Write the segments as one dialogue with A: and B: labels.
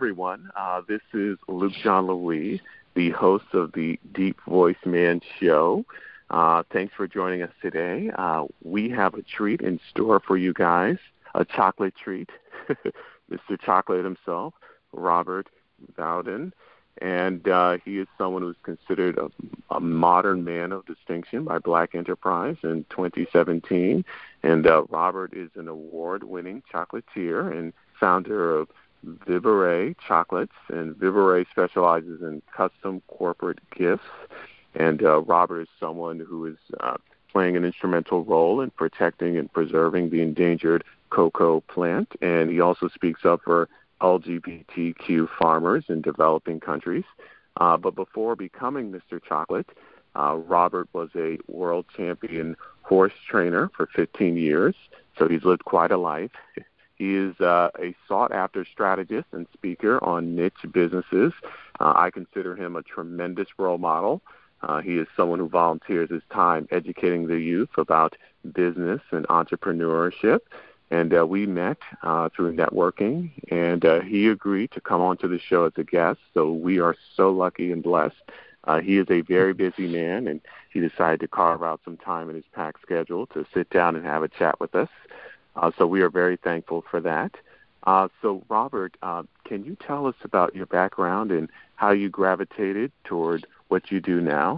A: everyone. This is Luke John Louis, the host of the Deep Voice Man Show. Thanks for joining us today. We have a treat in store for you guys, a chocolate treat. Mr. Chocolate himself, Robert Bowden. And he is someone who's considered a modern man of distinction by Black Enterprise in 2017. And Robert is an award-winning chocolatier and founder of Vivarais Chocolates. And Vivarais specializes in custom corporate gifts. And Robert is someone who is playing an instrumental role in protecting and preserving the endangered cocoa plant. And he also speaks up for LGBTQ farmers in developing countries. But before becoming Mr. Chocolate, Robert was a world champion horse trainer for 15 years, so he's lived quite a life. He is a sought-after strategist and speaker on niche businesses. I consider him a tremendous role model. He is someone who volunteers his time educating the youth about business and entrepreneurship. And we met through networking, and he agreed to come on to the show as a guest, so we are so lucky and blessed. He is a very busy man, and he decided to carve out some time in his packed schedule to sit down and have a chat with us. So we are very thankful for that. So, Robert, can you tell us about your background and how you gravitated toward what you do now?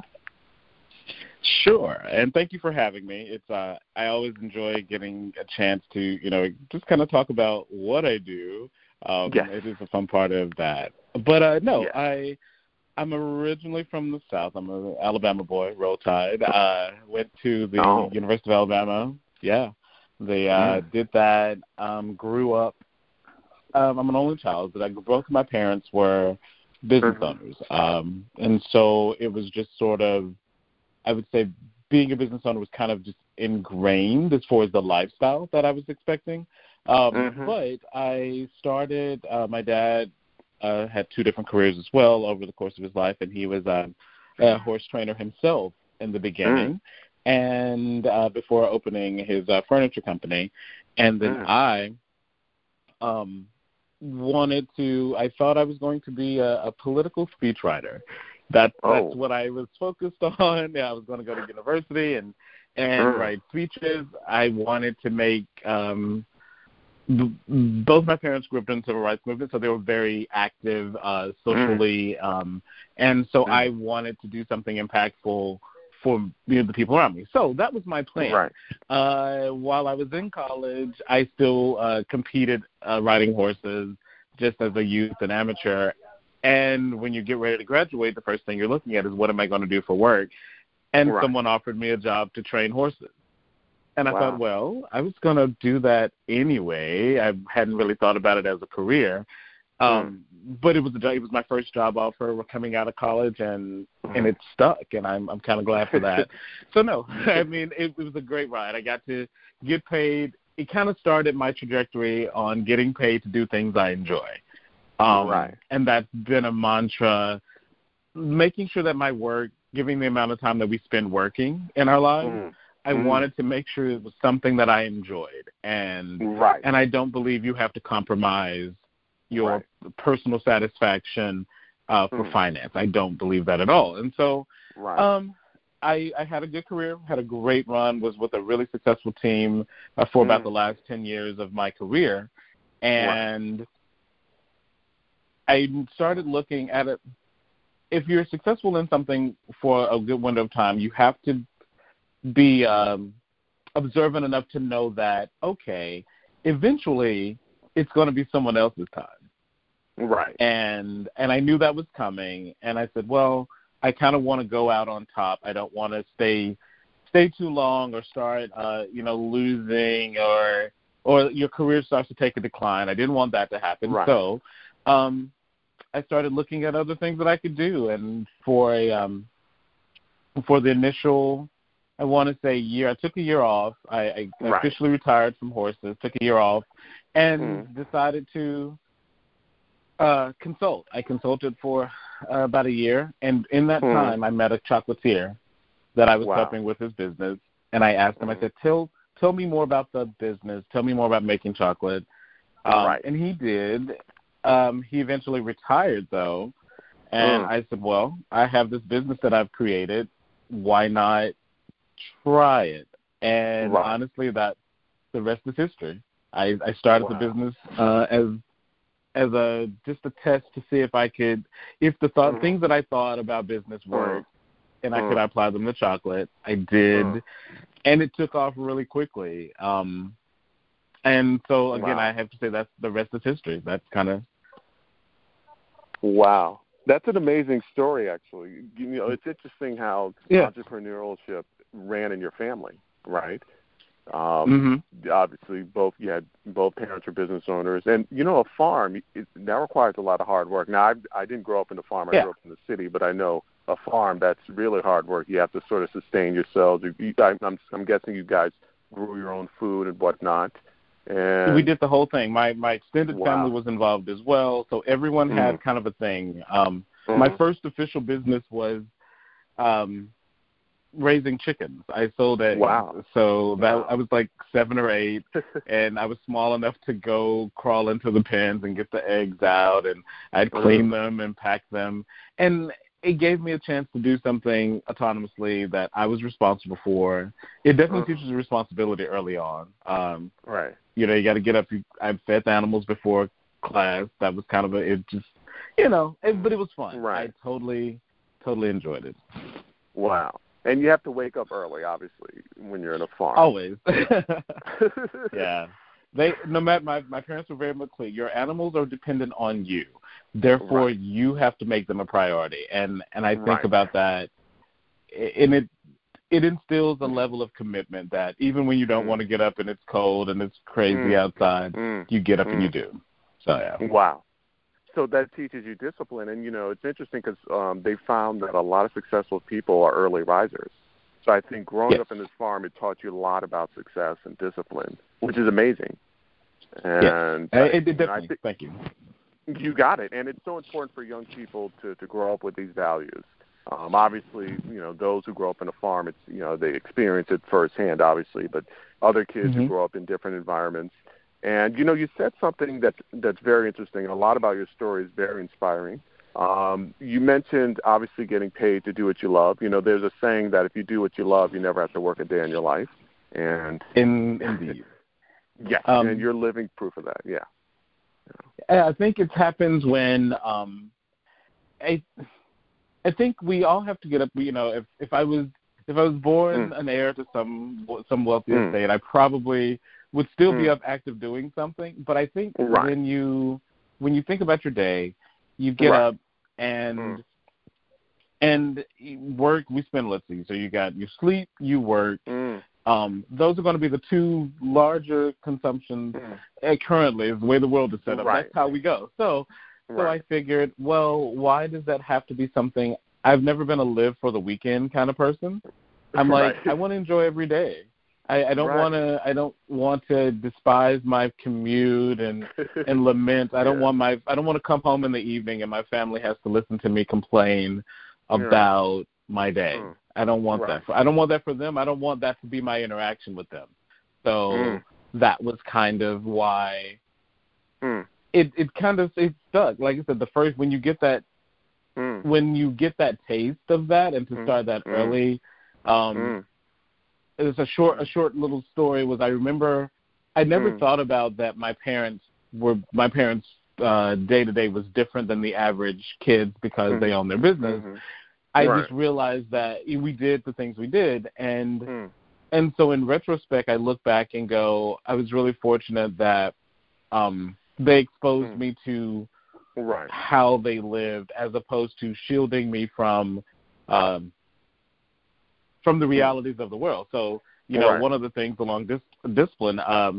B: Sure, and thank you for having me. It's I always enjoy getting a chance to, just kind of talk about what I do.
A: Yes.
B: It is a fun part of that. But yes. I'm originally from the South. I'm an Alabama boy, Roll Tide. Went to the University of Alabama. Yeah, did that. Grew up. I'm an only child, but both of my parents were business owners, and so it was just sort of, I would say being a business owner was kind of just ingrained as far as the lifestyle that I was expecting. But I started, my dad had two different careers as well over the course of his life, and he was a horse trainer himself in the beginning and before opening his furniture company. And then I thought I was going to be a political speechwriter. That's what I was focused on. Yeah, I was going to go to university and write speeches. I wanted to make both my parents grew up in the civil rights movement, so they were very active socially, and so I wanted to do something impactful for the people around me. So that was my plan.
A: Right.
B: While I was in college, I still competed riding horses just as a youth and amateur. And when you get ready to graduate, the first thing you're looking at is what am I going to do for work? And someone offered me a job to train horses. And I thought, well, I was going to do that anyway. I hadn't really thought about it as a career. But it was my first job offer coming out of college, and it stuck, and I'm kind of glad for that. So, no, I mean, it was a great ride. I got to get paid. It kind of started my trajectory on getting paid to do things I enjoy. And that's been a mantra, making sure that my work, given the amount of time that we spend working in our lives, I wanted to make sure it was something that I enjoyed. And I don't believe you have to compromise your personal satisfaction for finance. I don't believe that at all. And so I had a good career, had a great run, was with a really successful team for about the last 10 years of my career. And I started looking at it. If you're successful in something for a good window of time, you have to be observant enough to know that, okay, eventually it's going to be someone else's time.
A: Right.
B: And I knew that was coming, and I said, well, I kind of want to go out on top. I don't want to stay too long or start, losing or your career starts to take a decline. I didn't want that to happen.
A: Right.
B: So I started looking at other things that I could do, and for the initial, I want to say year, I took a year off. I officially retired from horses, took a year off, and decided to consult. I consulted for about a year, and in that time I met a chocolatier that I was helping with his business, and I asked him, I said, tell me more about the business, tell me more about making chocolate. And he did, He eventually retired, though, and I said, well, I have this business that I've created. Why not try it? And honestly, that the rest is history. I started the business as a just a test to see if I could, if the things that I thought about business worked, and I could apply them to chocolate. I did, and it took off really quickly. And so again, I have to say that's the rest is history. That's kind of
A: That's an amazing story, actually. You know, it's interesting how entrepreneurship ran in your family, right? Obviously, both parents are business owners, and you know, a farm that requires a lot of hard work. Now, I didn't grow up in the farm; I grew up in the city, but I know a farm that's really hard work. You have to sort of sustain yourselves. I'm guessing you guys grew your own food and whatnot. And
B: we did the whole thing. My extended family was involved as well, so everyone had kind of a thing. My first official business was raising chickens. I sold eggs. So I was like 7 or 8, and I was small enough to go crawl into the pens and get the eggs out, and I'd clean them and pack them. And it gave me a chance to do something autonomously that I was responsible for. It definitely teaches responsibility early on. You know, you got to get up. I fed the animals before class. That was kind of but it was fun. I totally enjoyed it.
A: Wow. And you have to wake up early, obviously, when you're in a farm.
B: Always. Yeah. No matter, my parents were very much clear. Your animals are dependent on you. Therefore, you have to make them a priority. And I think about that, and it instills a level of commitment that even when you don't want to get up and it's cold and it's crazy outside, you get up and you do. So, yeah.
A: Wow. So that teaches you discipline. And, you know, it's interesting because they found that a lot of successful people are early risers. So I think growing up in this farm, it taught you a lot about success and discipline, which is amazing. And
B: it definitely. Thank you.
A: You got it. And it's so important for young people to grow up with these values. Obviously, you know, those who grow up in a farm, it's, you know, they experience it firsthand, obviously, but other kids who grow up in different environments. And, you know, you said something that's very interesting. A lot about your story is very inspiring. You mentioned, obviously, getting paid to do what you love. You know, there's a saying that if you do what you love, you never have to work a day in your life. And
B: Indeed.
A: Yes, and you're living proof of that,
B: I think it happens when I think we all have to get up. You know, if I was born an heir to some wealthy estate, I probably would still be up active doing something. But I think when you think about your day, you get up and work. We spend, let's see, so you sleep, you work. Those are going to be the two larger consumptions currently, is the way the world is set up. That's how we go. So I figured, well, why does that have to be something? I've never been a live for the weekend kind of person. I'm like, I want to enjoy every day. I don't want to despise my commute and lament. I don't want to come home in the evening and my family has to listen to me complain about my day. I don't want that. I don't want that for them. I don't want that to be my interaction with them. So that was kind of why it kind of stuck. Like I said, the first when you get that taste of that, and to start that early, it was a short little story. Was I remember I never thought about that. My parents day to day was different than the average kids because they own their business. I just realized that we did the things we did, and so in retrospect, I look back and go, I was really fortunate that they exposed me to how they lived, as opposed to shielding me from the realities of the world. So, you know, one of the things along this discipline, I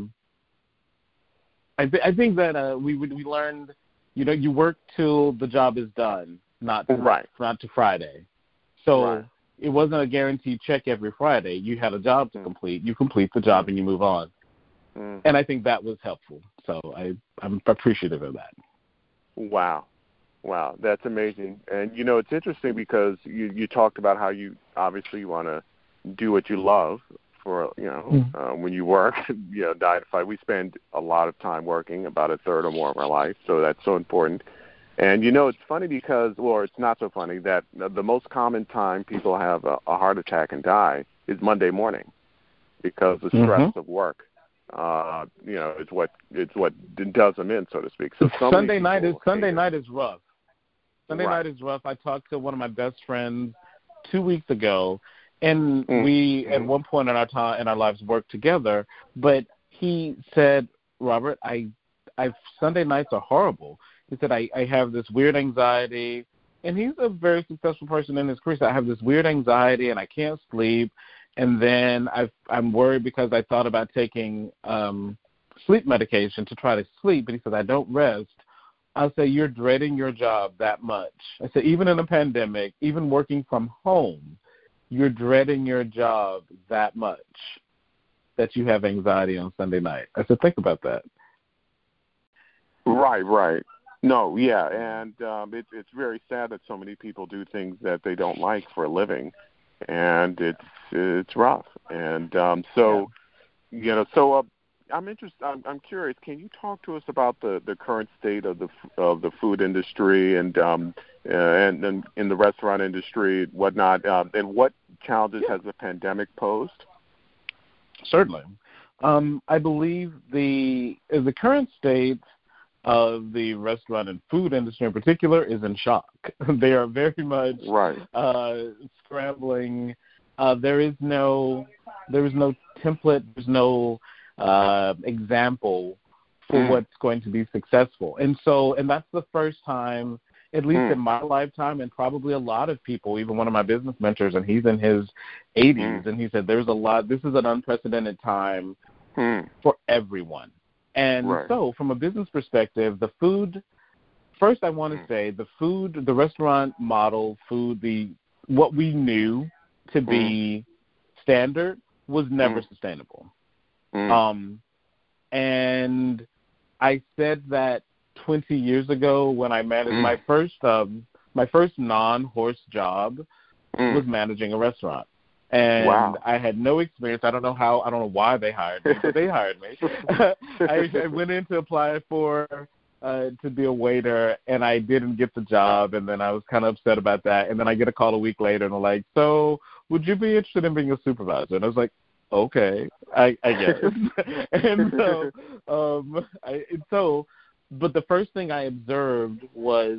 B: think that we learned, you know, you work till the job is done, not to Friday. So it wasn't a guaranteed check every Friday. You had a job to complete. You complete the job and you move on. And I think that was helpful. So I'm appreciative of that.
A: Wow, that's amazing. And, you know, it's interesting because you talked about how you obviously want to do what you love for, when you work, 9 to 5. We spend a lot of time working, about a third or more of our life, so that's so important. And, it's funny because, or it's not so funny, that the most common time people have a heart attack and die is Monday morning because the stress of work, it's what does them in, so to speak. So
B: Sunday night is rough. Sunday night is rough. I talked to one of my best friends 2 weeks ago, and we at one point in our lives worked together. But he said, Robert, Sunday nights are horrible. He said, I have this weird anxiety, and he's a very successful person in his career. So I have this weird anxiety, and I can't sleep. And then I'm worried because I thought about taking sleep medication to try to sleep. But he said, I don't rest. I say, you're dreading your job that much. I said, even in a pandemic, even working from home, you're dreading your job that much that you have anxiety on Sunday night. I said, think about that.
A: Right. No, yeah, and it's very sad that so many people do things that they don't like for a living, and it's rough. And so I'm interested. I'm curious. Can you talk to us about the current state of the food industry and in the restaurant industry, whatnot, and what challenges has the pandemic posed?
B: Certainly. I believe the current state of the restaurant and food industry in particular is in shock. They are very much scrambling. There is no template. There's no example for what's going to be successful. And that's the first time, at least in my lifetime, and probably a lot of people, even one of my business mentors, and he's in his 80s, and he said this is an unprecedented time for everyone. And so from a business perspective, first I want to say the restaurant model, what we knew to be standard was never sustainable. And I said that 20 years ago when I managed my first non-horse job was managing a restaurant. And I had no experience. I don't know why they hired me, but they hired me. I went in to apply for to be a waiter, and I didn't get the job, and then I was kind of upset about that. And then I get a call a week later, and they're like, so would you be interested in being a supervisor? And I was like, okay, I guess. And but the first thing I observed was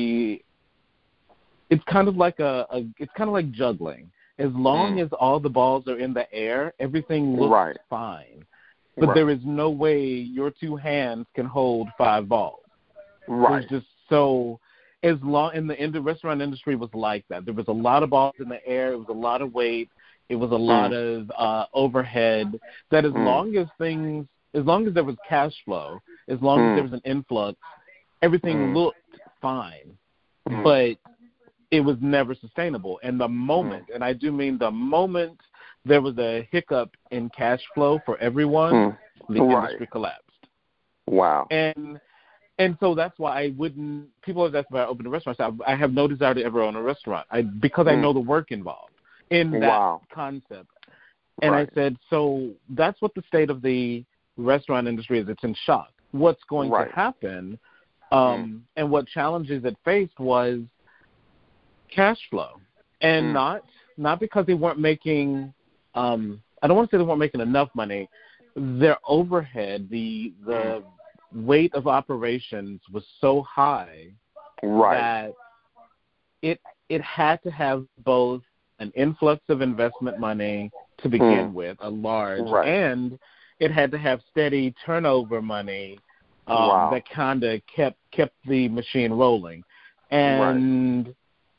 B: it's kind of like juggling. As long as all the balls are in the air, everything looks fine. But there is no way your two hands can hold 5 balls. There's just and the restaurant industry was like that. There was a lot of balls in the air. It was a lot of weight. It was a lot of overhead. That as long as there was cash flow, as long as there was an influx, everything looked fine. But it was never sustainable. And the moment, and I do mean the moment there was a hiccup in cash flow for everyone, the industry collapsed.
A: Wow.
B: And so that's why people always ask about opening a restaurant. So I have no desire to ever own a restaurant because I know the work involved in that concept. And I said, so that's what the state of the restaurant industry is. It's in shock. What's going to happen and what challenges it faced was cash flow, and not because they weren't making I don't want to say they weren't making enough money. Their overhead, the weight of operations was so high that it had to have both an influx of investment money to begin with, a large, and it had to have steady turnover money that kind of kept the machine rolling. And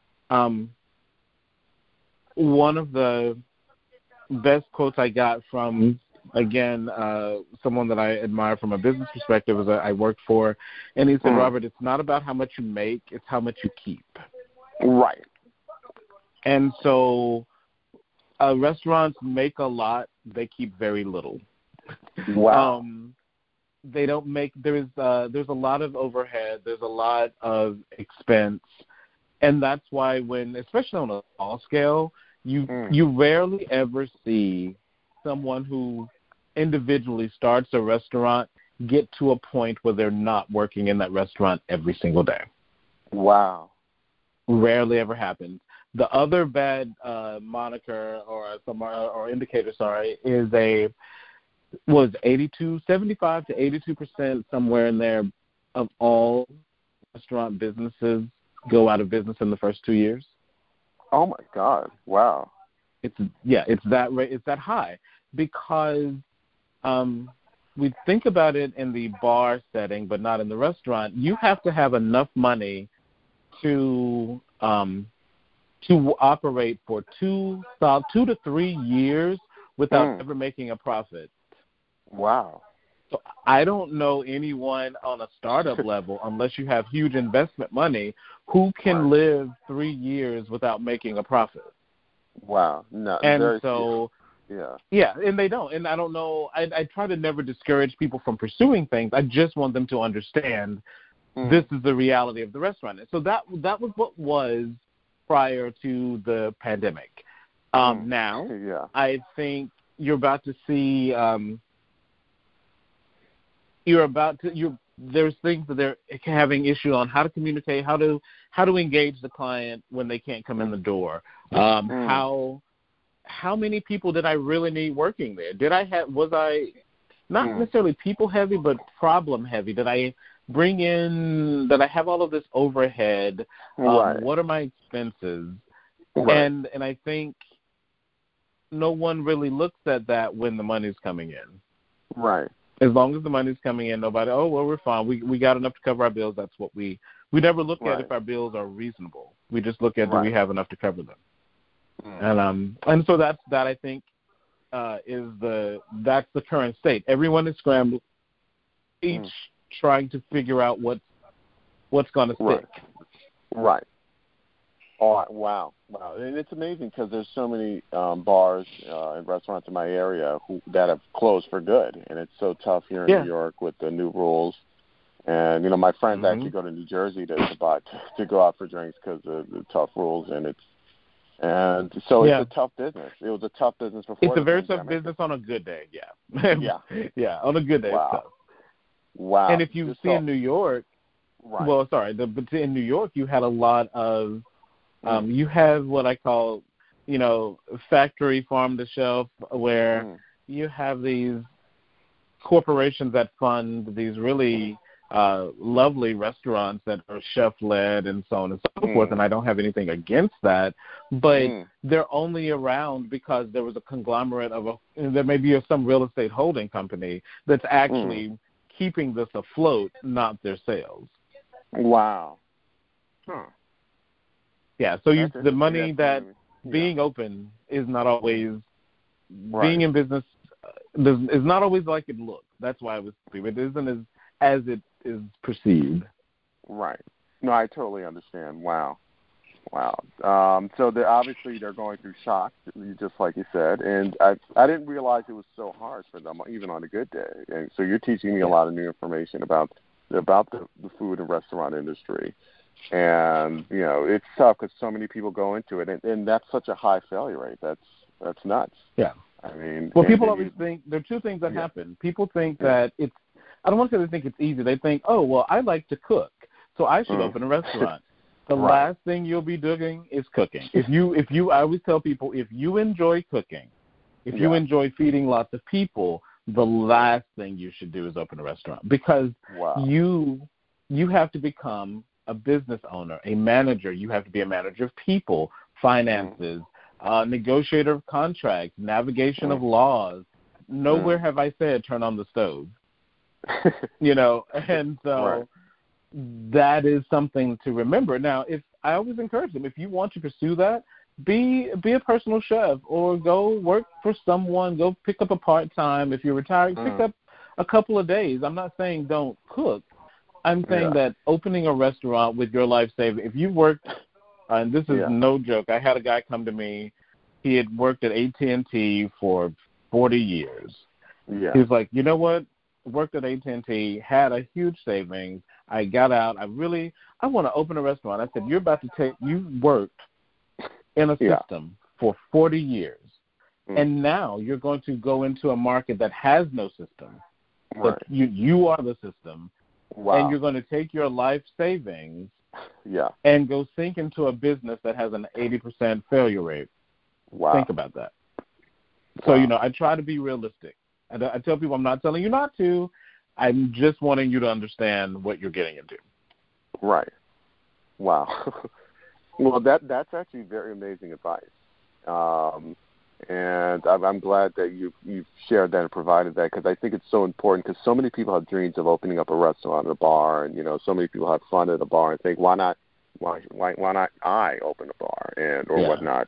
B: one of the best quotes I got from, again, someone that I admire from a business perspective was I worked for, and he said, Robert, it's not about how much you make, it's how much you keep.
A: Right.
B: And so restaurants make a lot, they keep very little.
A: Wow.
B: They don't make, there's a lot of overhead, there's a lot of expense. And that's why especially on a small scale, you rarely ever see someone who individually starts a restaurant get to a point where they're not working in that restaurant every single day.
A: Wow.
B: Rarely ever happens. The other bad moniker or indicator, is 75 to 82% somewhere in there of all restaurant businesses go out of business in the first 2 years.
A: Oh my God! Wow.
B: It's that high because we think about it in the bar setting, but not in the restaurant. You have to have enough money to operate for 2 to 3 years without ever making a profit.
A: Wow.
B: So I don't know anyone on a startup level, unless you have huge investment money, who can live 3 years without making a profit.
A: Wow. No.
B: And so,
A: yeah,
B: and they don't. And I don't know. I try to never discourage people from pursuing things. I just want them to understand this is the reality of the restaurant. So that was what was prior to the pandemic. Now, I think you're about to see. There's things that they're having issue on how to communicate, how to engage the client when they can't come in the door. How many people did I really need working there? Was I not necessarily people heavy, but problem heavy? Did I have all of this overhead? What are my expenses? And I think no one really looks at that when the money's coming in.
A: Right.
B: As long as the money's coming in, nobody, we're fine. We got enough to cover our bills. That's what we never look at if our bills are reasonable. We just look at do we have enough to cover them. And so that I think that's the current state. Everyone is scrambling, each trying to figure out what's going to stick.
A: Right. Oh, wow. And it's amazing because there's so many bars and restaurants in my area that have closed for good, and it's so tough here in New York with the new rules. And my friends actually go to New Jersey to go out for drinks because of the tough rules, it's a tough business. It was a tough business before.
B: It's a very tough business on a good day. Yeah, on a good day.
A: Wow.
B: It's tough.
A: Wow.
B: And if you see in New York, but in New York you had a lot of. You have what I call, factory farm to shelf, where you have these corporations that fund these really lovely restaurants that are chef-led and so on and so forth, and I don't have anything against that, but they're only around because there was a conglomerate there may be some real estate holding company that's actually keeping this afloat, not their sales.
A: Wow. Huh.
B: Yeah, so the money that being open is not always being in business is not always like it looks. That's why it isn't as it is perceived.
A: Right. No, I totally understand. Wow. So they're going through shock, just like you said, and I didn't realize it was so hard for them, even on a good day. And so you're teaching me a lot of new information about the food and restaurant industry. And it's tough because so many people go into it, and that's such a high failure rate. That's nuts.
B: Yeah.
A: I mean,
B: people always think there are two things that happen. People think that it's. I don't want to say they think it's easy. They think, oh well, I like to cook, so I should open a restaurant. The last thing you'll be doing is cooking. I always tell people, if you enjoy cooking, if you enjoy feeding lots of people, the last thing you should do is open a restaurant, because you have to become a business owner, a manager. You have to be a manager of people, finances, negotiator of contracts, navigation of laws. Nowhere have I said turn on the stove. And so that is something to remember. Now, if I always encourage them, if you want to pursue that, be a personal chef, or go work for someone. Go pick up a part-time. If you're retired, pick up a couple of days. I'm not saying don't cook. I'm saying that opening a restaurant with your life savings, if you worked, and this is no joke, I had a guy come to me, he had worked at AT&T for 40 years. Yeah. He was like, you know what, worked at AT&T, had a huge savings, I got out, I want to open a restaurant. I said, you worked in a system for 40 years. And now you're going to go into a market that has no system.
A: Right.
B: But you are the system.
A: Wow.
B: And you're going to take your life savings and go sink into a business that has an 80% failure rate.
A: Wow.
B: Think about that. So, I try to be realistic. I tell people I'm not telling you not to. I'm just wanting you to understand what you're getting into.
A: Right. Wow. Well, that's actually very amazing advice. And I'm glad that you've shared that and provided that, because I think it's so important, because so many people have dreams of opening up a restaurant or a bar, and so many people have fun at a bar and think, why not I open a bar or whatnot.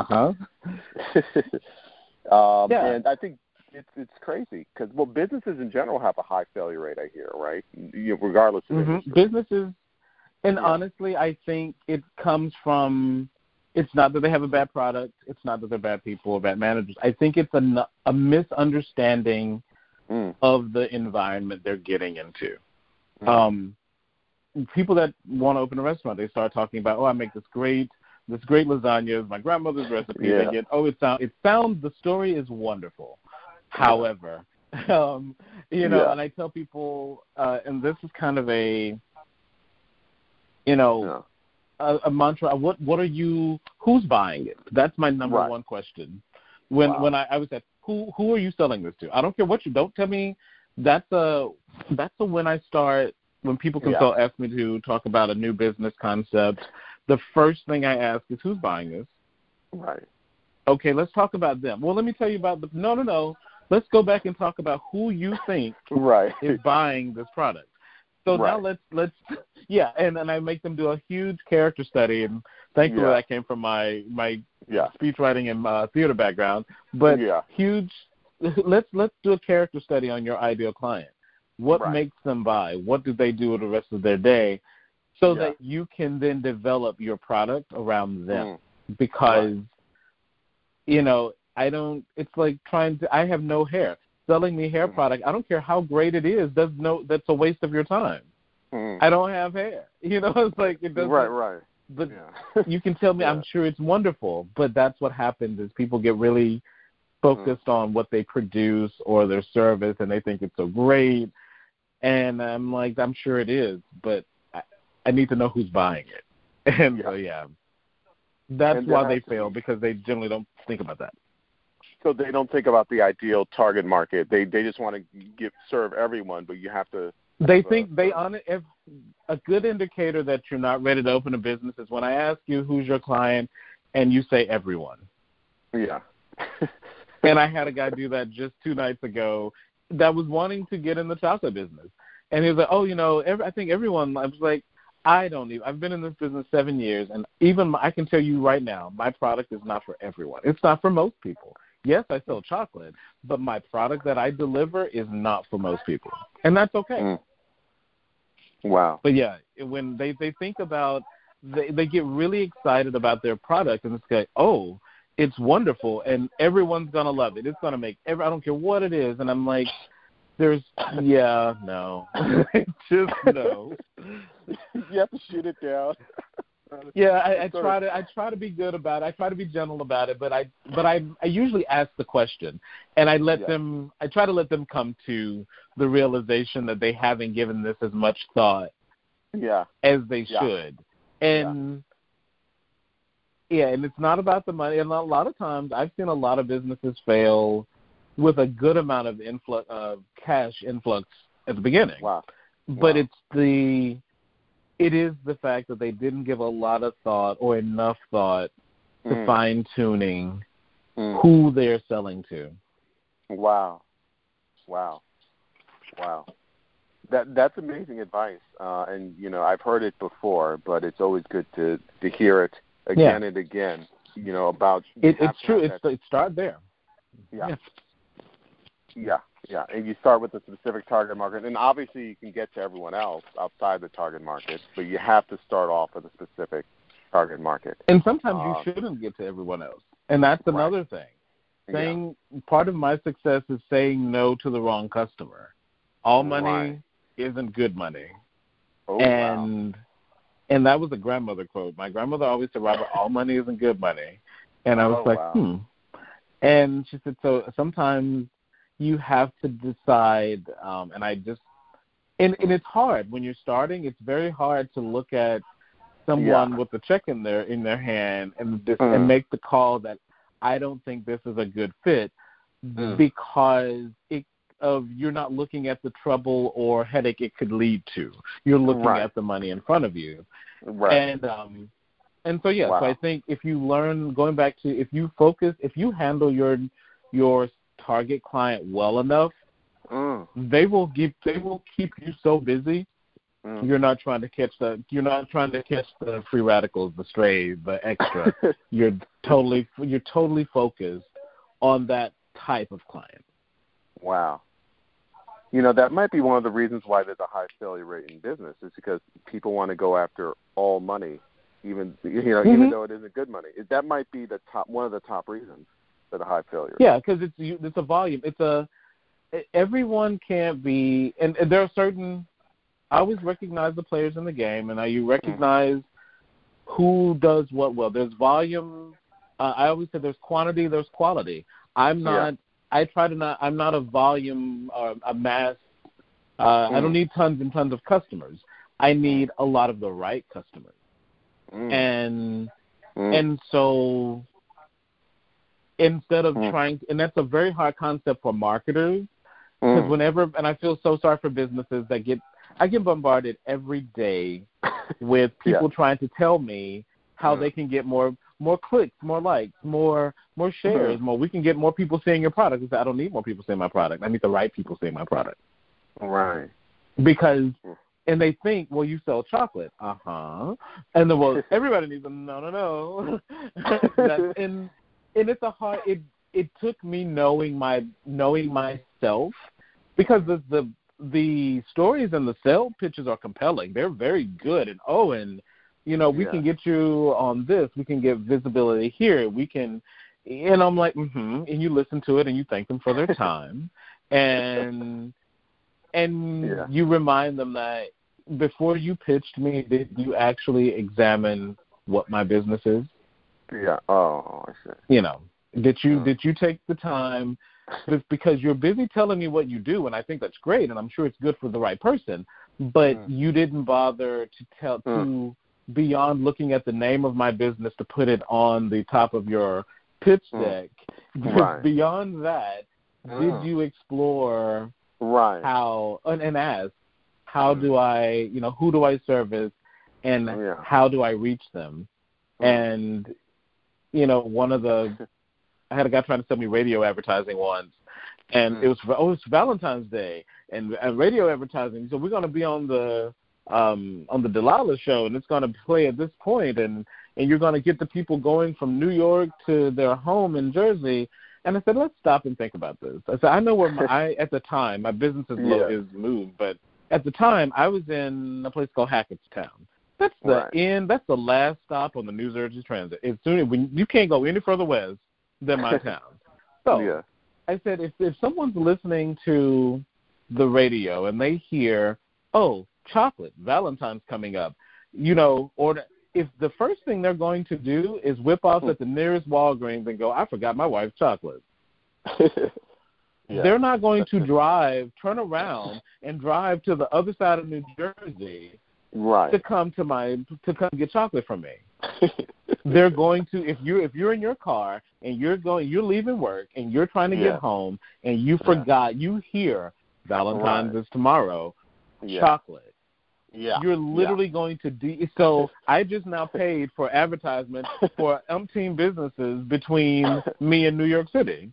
A: And I think it's crazy because businesses in general have a high failure rate, I hear, right? Regardless of industry.
B: Businesses, and honestly, I think it comes from. It's not that they have a bad product. It's not that they're bad people or bad managers. I think it's a misunderstanding of the environment they're getting into. People that want to open a restaurant, they start talking about, I make this great lasagna, it's my grandmother's recipe. They get, it sounds, the story is wonderful. However, and I tell people, and this is kind of a mantra. What are you? Who's buying it? That's my number one question. When I was at who are you selling this to? I don't care what you don't tell me. That's when I start. When people ask me to talk about a new business concept, the first thing I ask is who's buying this.
A: Right.
B: Okay, let's talk about them. Well, let me tell you about the. No. Let's go back and talk about who you think is buying this product. So now let's and I make them do a huge character study, and thankfully that came from my speech writing and theater background. But huge, let's do a character study on your ideal client. What makes them buy? What do they do with the rest of their day? So that you can then develop your product around them. Because it's like I have no hair. Selling me hair product, I don't care how great it is, that's a waste of your time. I don't have hair. It's like it doesn't.
A: Right.
B: But you can tell me, I'm sure it's wonderful, but that's what happens is people get really focused on what they produce or their service, and they think it's so great. And I'm like, I'm sure it is, but I need to know who's buying it. And that's why they fail, because they generally don't think about that.
A: So they don't think about the ideal target market. They just want to serve everyone, but you have to.
B: They think a good indicator that you're not ready to open a business is when I ask you who's your client, and you say everyone. Yeah. And I had a guy do that just 2 nights ago that was wanting to get in the chocolate business, and he was like, I think everyone. I was like, I've been in this business 7 years, and even I can tell you right now, my product is not for everyone. It's not for most people. Yes, I sell chocolate, but my product that I deliver is not for most people, and that's okay.
A: Wow.
B: But when they think about, they get really excited about their product, and it's like, it's wonderful, and everyone's gonna love it. It's gonna make I don't care what it is, and I'm like, no, just no.
A: You have to shoot it down.
B: I try to be good about it. I try to be gentle about it, but I usually ask the question, and I try to let them come to the realization that they haven't given this as much thought as they should. And and it's not about the money. And a lot of times I've seen a lot of businesses fail with a good amount of cash influx at the beginning.
A: Wow.
B: But it is the fact that they didn't give a lot of thought or enough thought to fine-tuning who they're selling to.
A: Wow. That's amazing advice. And, I've heard it before, but it's always good to hear it again and again, about...
B: It's true. It starts there.
A: Yeah, and you start with the specific target market, and obviously you can get to everyone else outside the target market, but you have to start off with a specific target market.
B: And sometimes you shouldn't get to everyone else, and that's another thing. Part of my success is saying no to the wrong customer. All money isn't good money. And that was a grandmother quote. My grandmother always said, Robert, all money isn't good money. And I was And she said, so sometimes you have to decide, and it's hard when you're starting. It's very hard to look at someone with a check in their hand and make the call that I don't think this is a good fit because you're not looking at the trouble or headache it could lead to. You're looking at the money in front of you.
A: Right.
B: And so so I think if you learn, going back to, if you handle your target client well enough, they will keep you so busy. You're not trying to catch the free radicals, the strays, the extra. You're totally focused on that type of client.
A: Wow. That might be one of the reasons why there's a high failure rate in business, is because people want to go after all money, even though it isn't good money. That might be one of the top reasons for the high failure.
B: Yeah, because it's a volume. Everyone can't be, and there are certain. I always recognize the players in the game, and you recognize who does what well. There's volume. I always say there's quantity, there's quality. I'm not a volume or a mass. I don't need tons and tons of customers. I need a lot of the right customers. And so instead of trying, and that's a very hard concept for marketers, because and I feel so sorry for businesses I get bombarded every day with people trying to tell me how they can get more clicks, more likes, more shares, we can get more people seeing your product. I don't need more people seeing my product. I need the right people seeing my product.
A: Right.
B: Because, and they think, well, you sell chocolate. And then, well, everybody needs them. No. and it's a hard, it took me knowing myself, because the stories and the sales pitches are compelling. They're very good. And we can get you on this. We can get visibility here. We can, and I'm like, and you listen to it and you thank them for their time, and you remind them that before you pitched me, did you actually examine what my business is?
A: Yeah. Oh, I see.
B: Did you take the time? Because you're busy telling me what you do, and I think that's great, and I'm sure it's good for the right person, but you didn't bother to beyond looking at the name of my business to put it on the top of your pitch deck. Beyond that, did you explore how and ask, how do I, who do I service, and how do I reach them? And I had a guy trying to sell me radio advertising once, and it was Valentine's Day and radio advertising. So we're going to be on the Delilah show, and it's going to play at this point, and you're going to get the people going from New York to their home in Jersey. And I said, let's stop and think about this. I said, I know where at the time my business is moved, but at the time I was in a place called Hackettstown. That's the end. That's the last stop on the New Jersey Transit. When you can't go any further west than my town. So I said, if someone's listening to the radio and they hear, oh, chocolate, Valentine's coming up, or if the first thing they're going to do is whip off at the nearest Walgreens and go, I forgot my wife's chocolate. They're not going to turn around and drive to the other side of New Jersey to come get chocolate from me. They're going to, if you're in your car and you're leaving work and you're trying to get home and you forgot, you hear Valentine's is tomorrow, chocolate. You're literally going to so I just now paid for advertisement for umpteen businesses between me and New York City.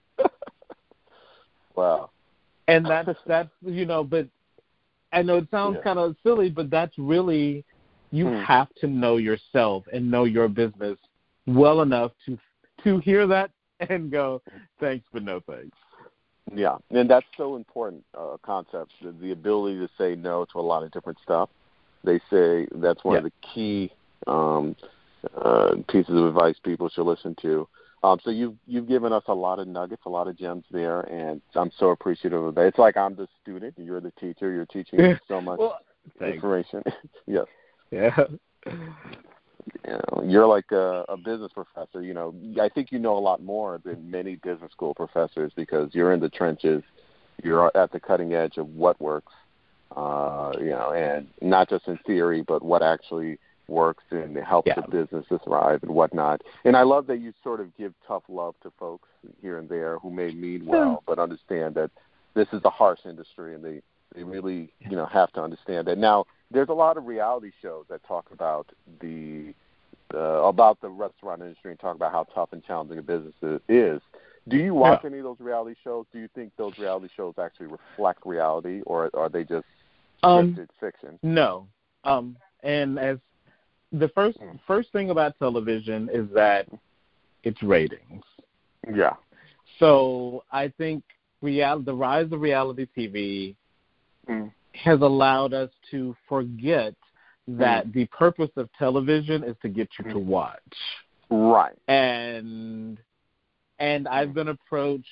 A: Wow.
B: And that's but I know it sounds kind of silly, but that's really, you have to know yourself and know your business well enough to hear that and go, thanks, but no thanks.
A: Yeah, and that's so important, concept, the ability to say no to a lot of different stuff. They say that's one of the key pieces of advice people should listen to. So you've given us a lot of nuggets, a lot of gems there, and I'm so appreciative of that. It's like I'm the student, and you're the teacher. You're teaching me so much information. Yes.
B: Yeah.
A: You're like a business professor. I think you know a lot more than many business school professors because you're in the trenches. You're at the cutting edge of what works, and not just in theory, but what actually works and helps the business to thrive and whatnot. And I love that you sort of give tough love to folks here and there who may mean well, but understand that this is a harsh industry, and they really, have to understand that. Now, there's a lot of reality shows that talk about the restaurant industry and talk about how tough and challenging a business is. Do you watch any of those reality shows? Do you think those reality shows actually reflect reality, or are they just scripted fiction?
B: No. And as the first thing about television is that it's ratings.
A: Yeah.
B: So I think the rise of reality TV has allowed us to forget that the purpose of television is to get you to watch.
A: Right.
B: And I've been approached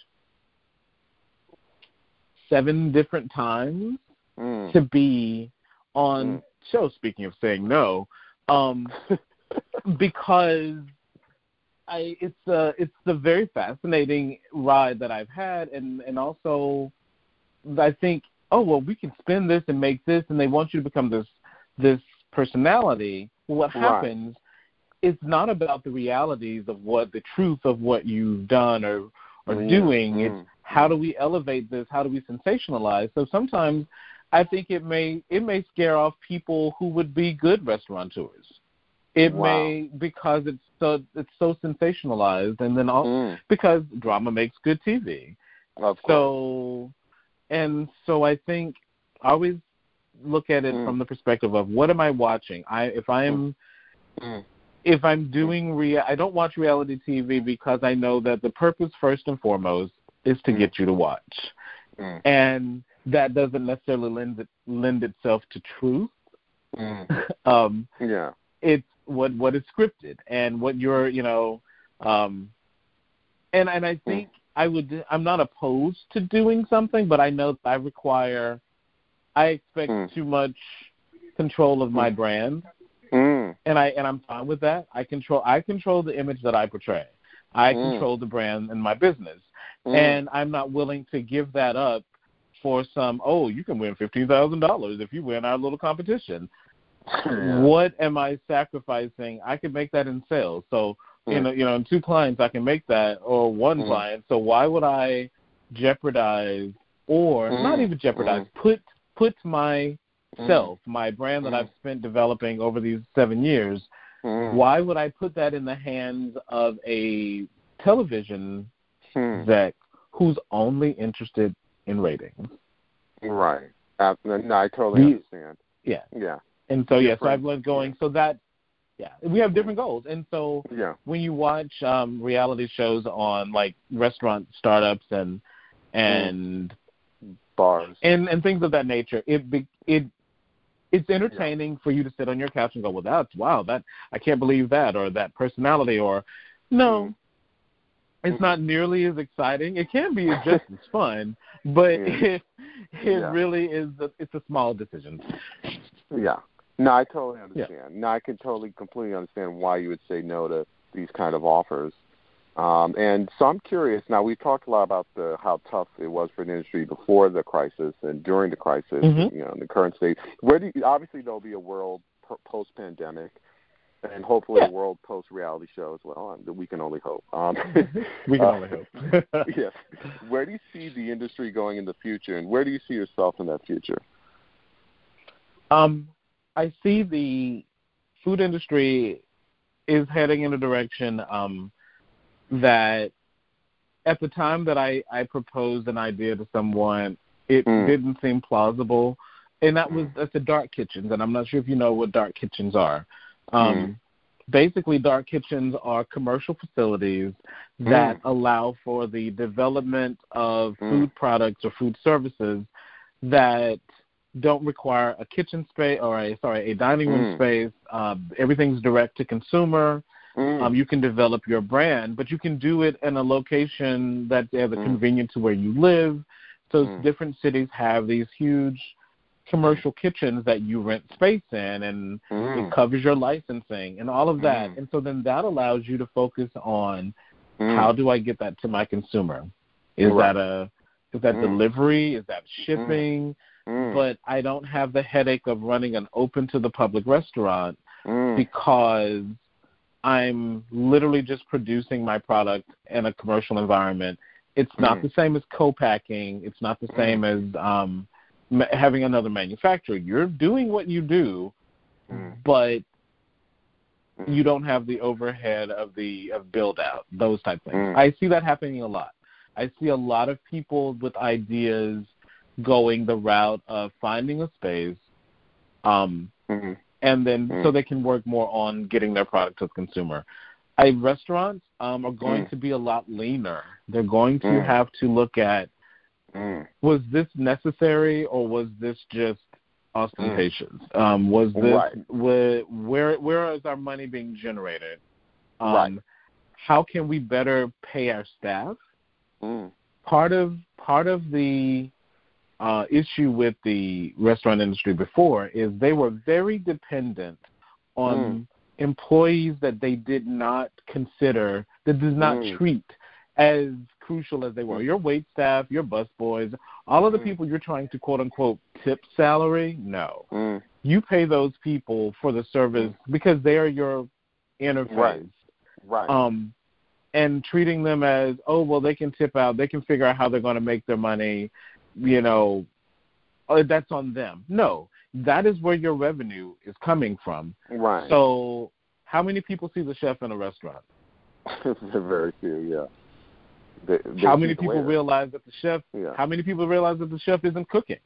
B: 7 different times to be on shows, speaking of saying no, because it's a very fascinating ride that I've had, and also I think, we can spin this and make this, and they want you to become this personality. Well, what happens? It's not about the realities of the truth of what you've done or doing. It's how do we elevate this? How do we sensationalize? So sometimes I think it may scare off people who would be good restaurateurs. It may, because it's so sensationalized, and then also because drama makes good TV.
A: Of course.
B: So I think I always look at it from the perspective of what am I watching? If I'm doing I don't watch reality TV because I know that the purpose first and foremost is to get you to watch, and that doesn't necessarily lend itself to truth. It's what is scripted and what you're and I think I'm not opposed to doing something, but I know that I expect too much control of my brand. And I'm fine with that. I control the image that I portray. I control the brand in my business. And I'm not willing to give that up for some, you can win $15,000 if you win our little competition. What am I sacrificing? I could make that in sales. So, in 2 clients I can make that, or 1 client. So why would I jeopardize, or not even jeopardize, put myself, my brand that I've spent developing over these 7 years, why would I put that in the hands of a television exec who's only interested in ratings?
A: Right. No, I totally understand.
B: Yeah.
A: Yeah.
B: And so, so I've learned going, so that, we have different goals. And so when you watch reality shows on, like, restaurant startups and
A: bars
B: and things of that nature, it's entertaining for you to sit on your couch and go, that I can't believe that, or that personality, or no, it's not nearly as exciting. It can be just as fun, but it really is. It's a small decision.
A: Yeah. No, I totally understand. Yeah. No, I can completely understand why you would say no to these kind of offers. And so I'm curious. Now, we've talked a lot about how tough it was for the industry before the crisis and during the crisis, in the current state. Obviously, there'll be a world post-pandemic and hopefully a world post-reality show as well. We can only hope.
B: We can only hope.
A: Yes. Where do you see the industry going in the future, and where do you see yourself in that future?
B: I see the food industry is heading in a direction that at the time that I proposed an idea to someone, it didn't seem plausible. And that's the dark kitchens, and I'm not sure if you know what dark kitchens are. Basically, dark kitchens are commercial facilities that allow for the development of food products or food services that don't require a kitchen space or a dining room space. Everything's direct to consumer. You can develop your brand, but you can do it in a location that has a convenience to where you live. So different cities have these huge commercial kitchens that you rent space in, and it covers your licensing and all of that. And so then that allows you to focus on how do I get that to my consumer? Is that delivery? Is that shipping? But I don't have the headache of running an open to the public restaurant because I'm literally just producing my product in a commercial environment. It's not the same as co-packing. It's not the same as having another manufacturer. You're doing what you do, but you don't have the overhead of build out, those type of things. I see that happening a lot. I see a lot of people with ideas going the route of finding a space, and then so they can work more on getting their product to the consumer. Restaurants are going to be a lot leaner. They're going to have to look at, was this necessary or was this just ostentatious? Was this where is our money being generated? How can we better pay our staff? Part of the issue with the restaurant industry before is they were very dependent on employees that they did not consider, that did not treat as crucial as they were. Your wait staff, your busboys, all of the people you're trying to quote-unquote tip salary, no. You pay those people for the service because they are your interface. And treating them as, oh, well, they can tip out, they can figure out how they're going to make their money, that's on them. No, that is where your revenue is coming from. So how many people see the chef in a restaurant?
A: Very few, They
B: how many people realize that the chef? How many people realize that the chef isn't cooking?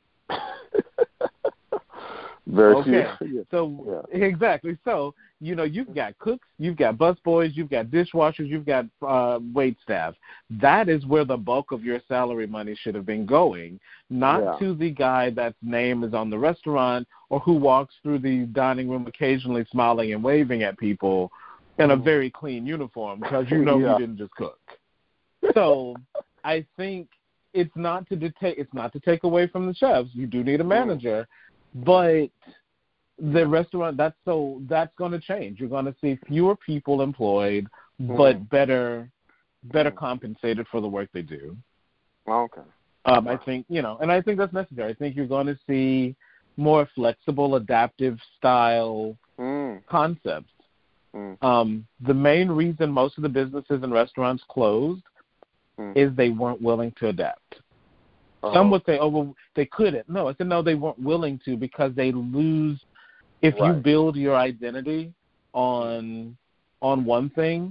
A: Very few.
B: So exactly. So you've got cooks, you've got busboys, you've got dishwashers, you've got wait staff. That is where the bulk of your salary money should have been going, not to the guy that's name is on the restaurant or who walks through the dining room occasionally smiling and waving at people in a very clean uniform because he didn't just cook. So I think it's not to take away from the chefs. You do need a manager, but the restaurant that's going to change. You're going to see fewer people employed, but better compensated for the work they do.
A: Okay.
B: I think and I think that's necessary. I think you're going to see more flexible, adaptive style concepts. The main reason most of the businesses and restaurants closed is they weren't willing to adapt. Some would say, oh, well, they couldn't. No, I said, no, they weren't willing to because they lose. If you build your identity on one thing,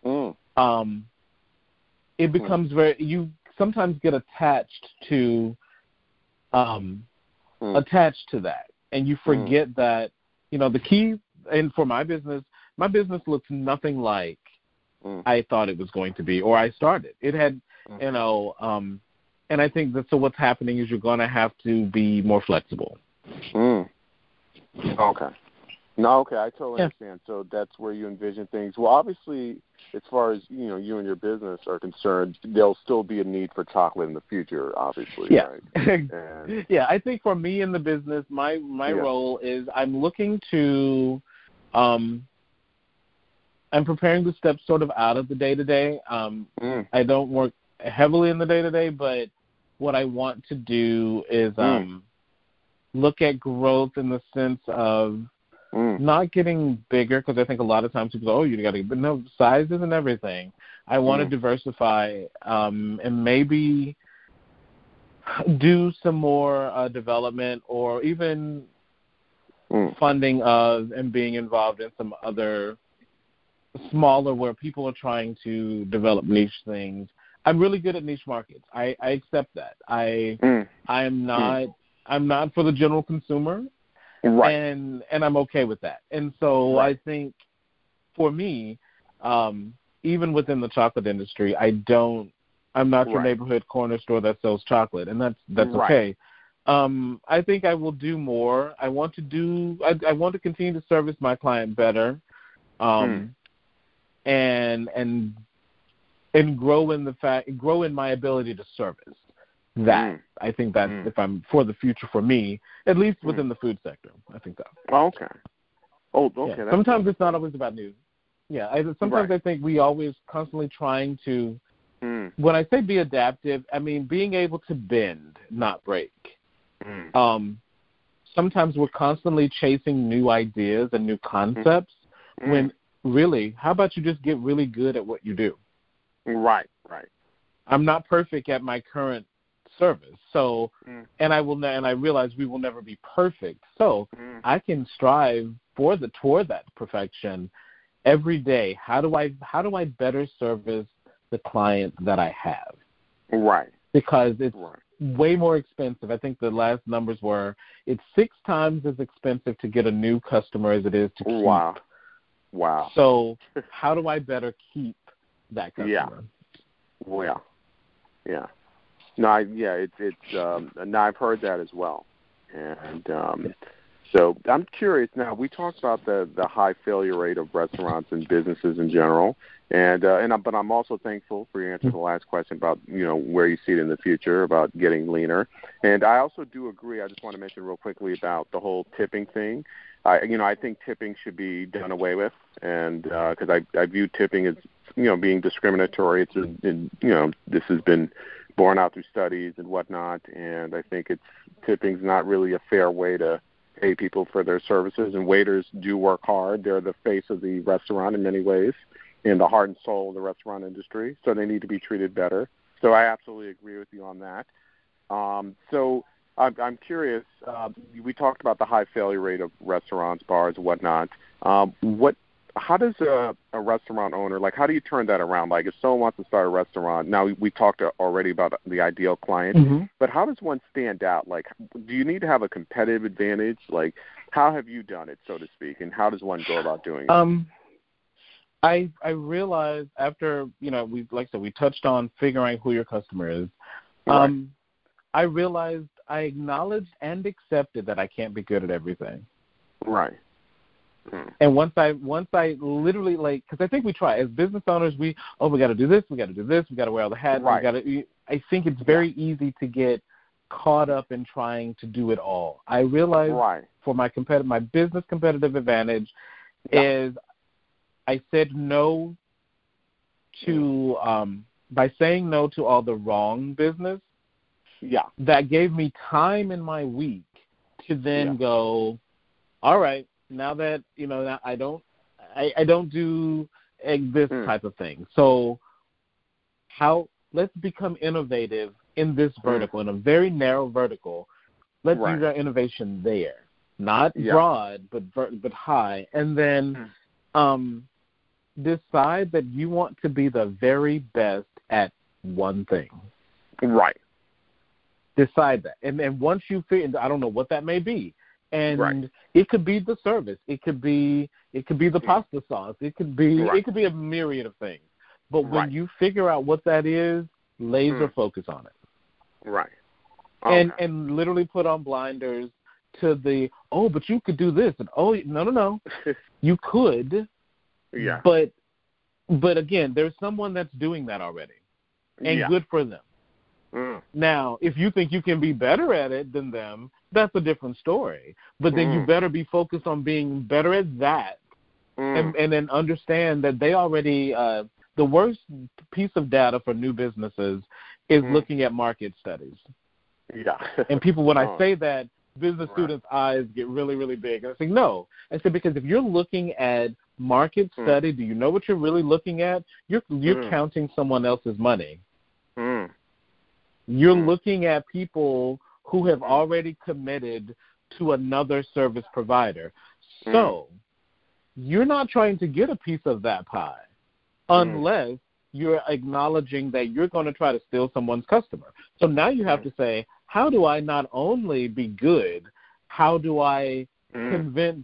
B: it becomes you sometimes get attached to that. And you forget that, the key, and for my business looks nothing like I thought it was going to be, or I started. It had, and I think that so what's happening is you're going to have to be more flexible.
A: Okay. No, okay, I totally understand. So that's where you envision things. Well, obviously, as far as, you and your business are concerned, there'll still be a need for chocolate in the future, obviously, right? And
B: I think for me in the business, my role is I'm looking to I'm preparing to step sort of out of the day-to-day. I don't work heavily in the day-to-day, but what I want to do is look at growth in the sense of not getting bigger, because I think a lot of times people go, oh, you got to, but no, size isn't everything. I want to diversify and maybe do some more development or even funding of and being involved in some other smaller where people are trying to develop niche things. I'm really good at niche markets. I accept that. I'm not for the general consumer, and I'm okay with that. And so I think for me, even within the chocolate industry, I'm not your neighborhood corner store that sells chocolate, and that's okay. I think I will do more. I want to continue to service my client better. And grow in my ability to service. that. I think that's if I'm for the future for me, at least within the food sector. I think so.
A: Oh, okay. Oh, okay.
B: Yeah. Sometimes it's not always about news. Yeah. Sometimes I think we always constantly trying to. When I say be adaptive, I mean being able to bend, not break. Sometimes we're constantly chasing new ideas and new concepts when really, how about you just get really good at what you do?
A: Right.
B: I'm not perfect at my current service, so and I realize we will never be perfect. So I can strive toward that perfection every day. How do I better service the client that I have?
A: Right.
B: Because it's way more expensive. I think the last numbers were it's 6 times as expensive to get a new customer as it is to keep.
A: Wow.
B: So how do I better keep that customer?
A: Yeah. Well, yeah. No, it's now I've heard that as well, and so I'm curious. Now we talked about the high failure rate of restaurants and businesses in general, but I'm also thankful for your answer to the last question about where you see it in the future about getting leaner, and I also do agree. I just want to mention real quickly about the whole tipping thing. I think tipping should be done away with, and because I view tipping as being discriminatory. This has been borne out through studies and whatnot, and I think tipping's not really a fair way to pay people for their services. And waiters do work hard; they're the face of the restaurant in many ways, and the heart and soul of the restaurant industry. So they need to be treated better. So I absolutely agree with you on that. So I'm curious. We talked about the high failure rate of restaurants, bars, and whatnot. How does a restaurant owner, how do you turn that around? If someone wants to start a restaurant, now we talked already about the ideal client, but how does one stand out? Do you need to have a competitive advantage? How have you done it, so to speak, and how does one go about doing it?
B: I realized after, we touched on figuring who your customer is. I realized I acknowledged and accepted that I can't be good at everything. Right. And once I literally because I think we try as business owners, we got to do this, we got to wear all the hats. Right. I think it's very easy to get caught up in trying to do it all. I realized for my business competitive advantage is I said no to by saying no to all the wrong business. Yeah. That gave me time in my week to then go, all right. Now that now I don't do this type of thing. So let's become innovative in this vertical, in a very narrow vertical. Let's use our innovation there, not broad, but high, and then decide that you want to be the very best at one thing. Right. Decide that, and then once you figure, I don't know what that may be. And it could be the service. It could be the pasta sauce. It could be a myriad of things. But when you figure out what that is, laser focus on it. Right. Okay. And literally put on blinders to but you could do this, and no. You could. Yeah. But again, there's someone that's doing that already. And good for them. Now, if you think you can be better at it than them, that's a different story. But then you better be focused on being better at that and then understand that they already the worst piece of data for new businesses is looking at market studies. Yeah. And people, when I say that, business students' eyes get really, really big. And I say, no. I said, because if you're looking at market study, do you know what you're really looking at? You're counting someone else's money. You're looking at people who have already committed to another service provider. So you're not trying to get a piece of that pie unless you're acknowledging that you're going to try to steal someone's customer. So now you have to say, how do I not only be good, how do I convince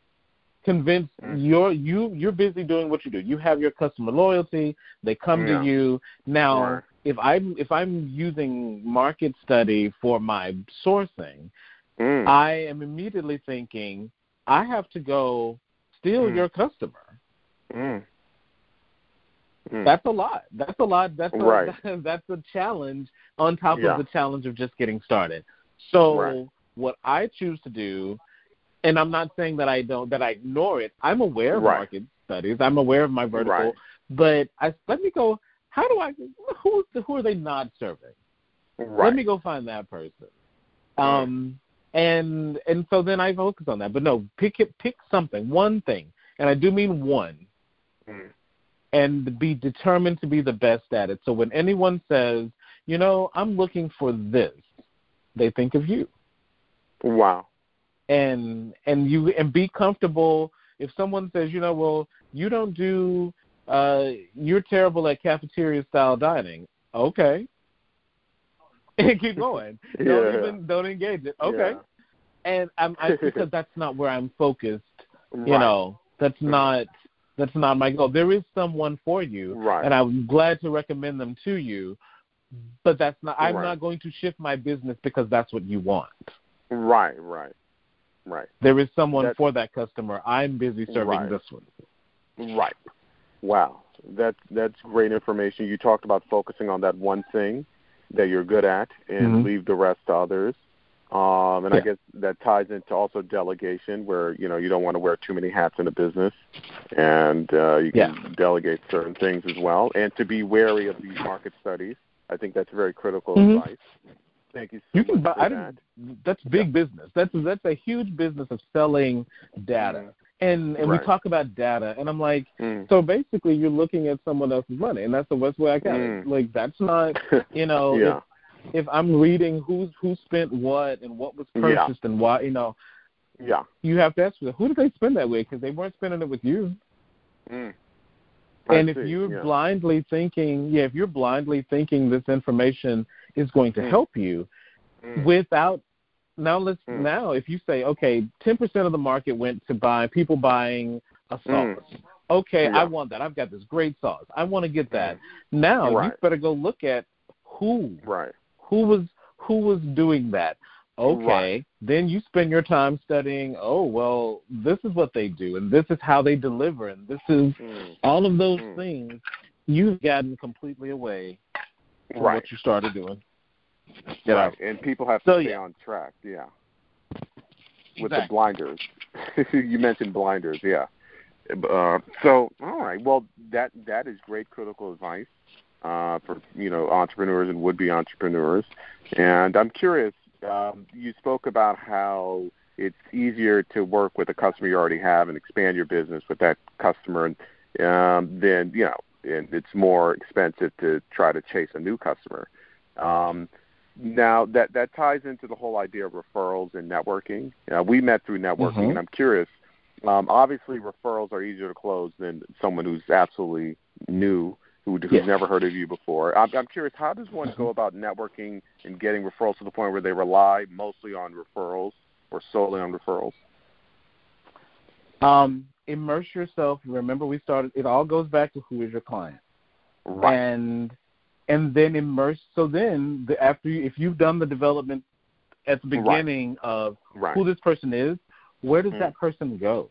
B: you're busy doing what you do. You have your customer loyalty. They come to you. Now, if I'm using market study for my sourcing, I am immediately thinking I have to go steal your customer. That's a lot. That's a lot. That's
A: right.
B: That's a challenge on top
A: Yeah.
B: of the challenge of just getting started. So what I choose to do, and I'm not saying that I ignore it. I'm aware of market studies. I'm aware of my vertical, but let me go. Who are they not serving?
A: Right.
B: Let me go find that person. And so then I focus on that. But no, pick something, one thing, and I do mean one, and be determined to be the best at it. So when anyone says, I'm looking for this, they think of you.
A: Wow.
B: And be comfortable. If someone says, well, you don't do, you're terrible at cafeteria style dining. Okay. Keep going. Don't engage it. Okay. Yeah. And because that's not where I'm focused. That's not my goal. There is someone for you, and I'm glad to recommend them to you. But that's not. I'm not going to shift my business because that's what you want. Right. There is someone for that customer. I'm busy serving this one.
A: Right. Wow. That's great information. You talked about focusing on that one thing that you're good at and leave the rest to others. And I guess that ties into also delegation, where you don't want to wear too many hats in a business, and you can delegate certain things as well, and to be wary of these market studies. I think that's very critical advice. Thank you so much for that.
B: That's big business. That's a huge business of selling data. And we talk about data, and I'm like, so basically you're looking at someone else's money, and that's the best way I can. Like, that's not, if I'm reading who spent what and what was purchased and why, you have to ask yourself, who did they spend that with? Because they weren't spending it with you. And if you're blindly thinking, this information is going to help you without. Now if you say, okay, 10% of the market went to buy people buying a sauce. Okay, I want that. I've got this great sauce. I want to get that. Now you better go look at who was doing that. Okay, then you spend your time studying, this is what they do, and this is how they deliver, and this is all of those things. You've gotten completely away from what you started doing.
A: And people have to stay on track, with the blinders. You mentioned blinders, so, all right, well, that is great critical advice for, entrepreneurs and would-be entrepreneurs. And I'm curious, you spoke about how it's easier to work with a customer you already have and expand your business with that customer, and then, and it's more expensive to try to chase a new customer. Now, that ties into the whole idea of referrals and networking. We met through networking, and I'm curious, obviously referrals are easier to close than someone who's absolutely new, who's never heard of you before. I'm curious, how does one go about networking and getting referrals to the point where they rely mostly on referrals or solely on referrals?
B: Immerse yourself. Remember, it all goes back to who is your client. And then immerse. So then, if you've done the development at the beginning of who this person is, where does that person go?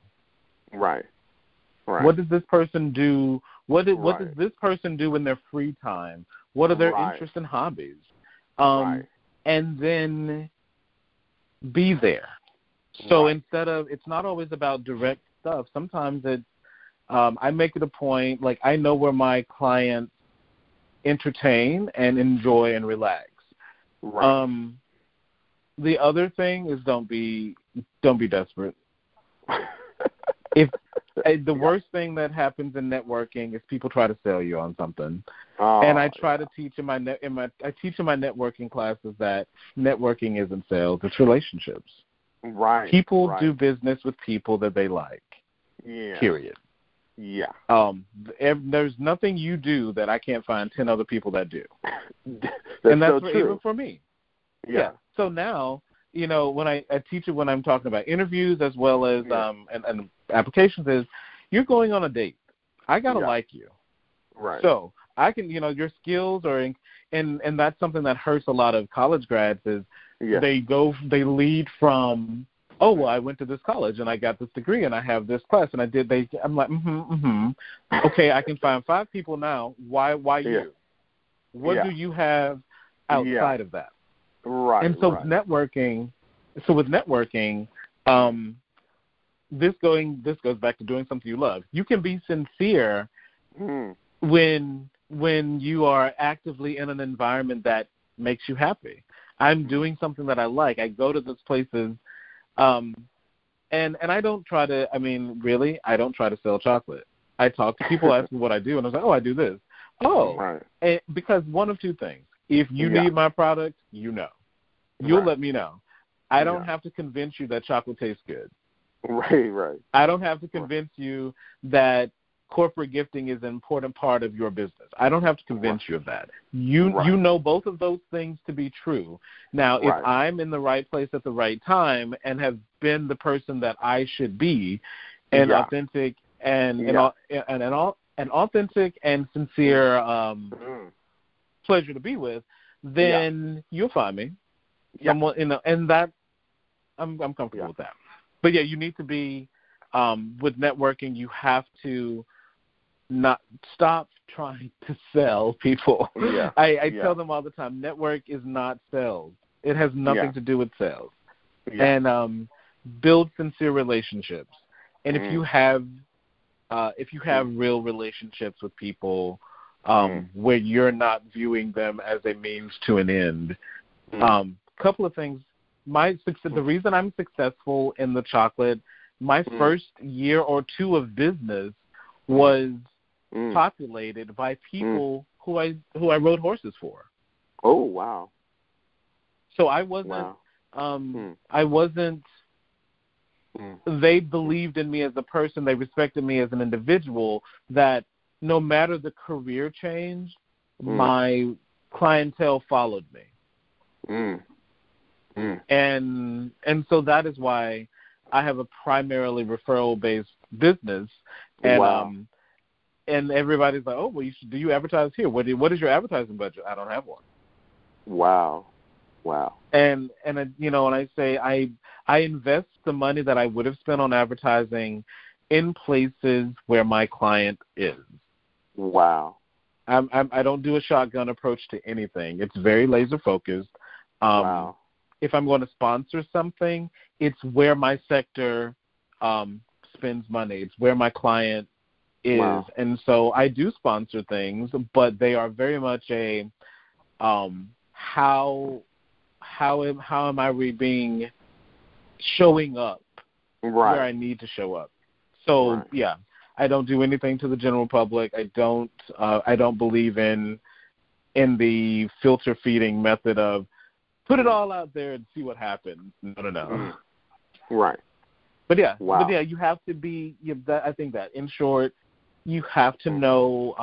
B: What does this person do? What does this person do in their free time? What are their interests and hobbies? And then be there. So instead of, it's not always about direct stuff. Sometimes it's, I make it a point, like I know where my clients entertain and enjoy and relax. The other thing is don't be desperate. If the worst thing that happens in networking is people try to sell you on something. And I try to teach in my networking classes that networking isn't sales, it's relationships. People do business with people that they like. Period. There's nothing you do that I can't find 10 other people that do. And that's so even for me. So now, when I teach it, when I'm talking about interviews as well as and applications, is you're going on a date. I gotta like you. So I can, your skills are, and that's something that hurts a lot of college grads is they lead from oh, well, I went to this college and I got this degree and I have this class and I'm like, okay, I can find 5 people now. Why you? What do you have outside of that?
A: Right.
B: And so with networking, this goes back to doing something you love. You can be sincere when you are actively in an environment that makes you happy. I'm doing something that I like. I go to those places, and I don't try to. I mean, really, I don't try to sell chocolate. I talk to people, ask me what I do, and I was like, oh, I do this. Oh,
A: right.
B: And because one of 2 things. If you need my product, you'll let me know. I don't have to convince you that chocolate tastes good.
A: Right.
B: I don't have to convince you that corporate gifting is an important part of your business. I don't have to convince you of that. You know both of those things to be true. Now, if I'm in the right place at the right time and have been the person that I should be, and authentic and authentic and sincere pleasure to be with, then you'll find me. Someone, and that I'm comfortable with that. But you need to be with networking. You have to not stop trying to sell people. I tell them all the time, network is not sales. It has nothing to do with sales. And build sincere relationships. And if you have real relationships with people where you're not viewing them as a means to an end, couple of things. The reason I'm successful in the chocolate, my first year or 2 of business was populated by people who I rode horses for.
A: Oh, wow.
B: So I wasn't they believed in me as a person, they respected me as an individual, that no matter the career change, my clientele followed me. And so that is why I have a primarily referral-based business, and and everybody's like, oh, well, do you advertise here? What is your advertising budget? I don't have one.
A: Wow.
B: And I say I invest the money that I would have spent on advertising in places where my client is.
A: Wow.
B: I don't do a shotgun approach to anything. It's very laser focused. If I'm going to sponsor something, it's where my sector spends money. It's where my client is. And so I do sponsor things, but they are very much a how am I showing up where I need to show up. So I don't do anything to the general public. I don't believe in the filter feeding method of put it all out there and see what happens. No.
A: Right.
B: But you have to be. I think that in short, you have to know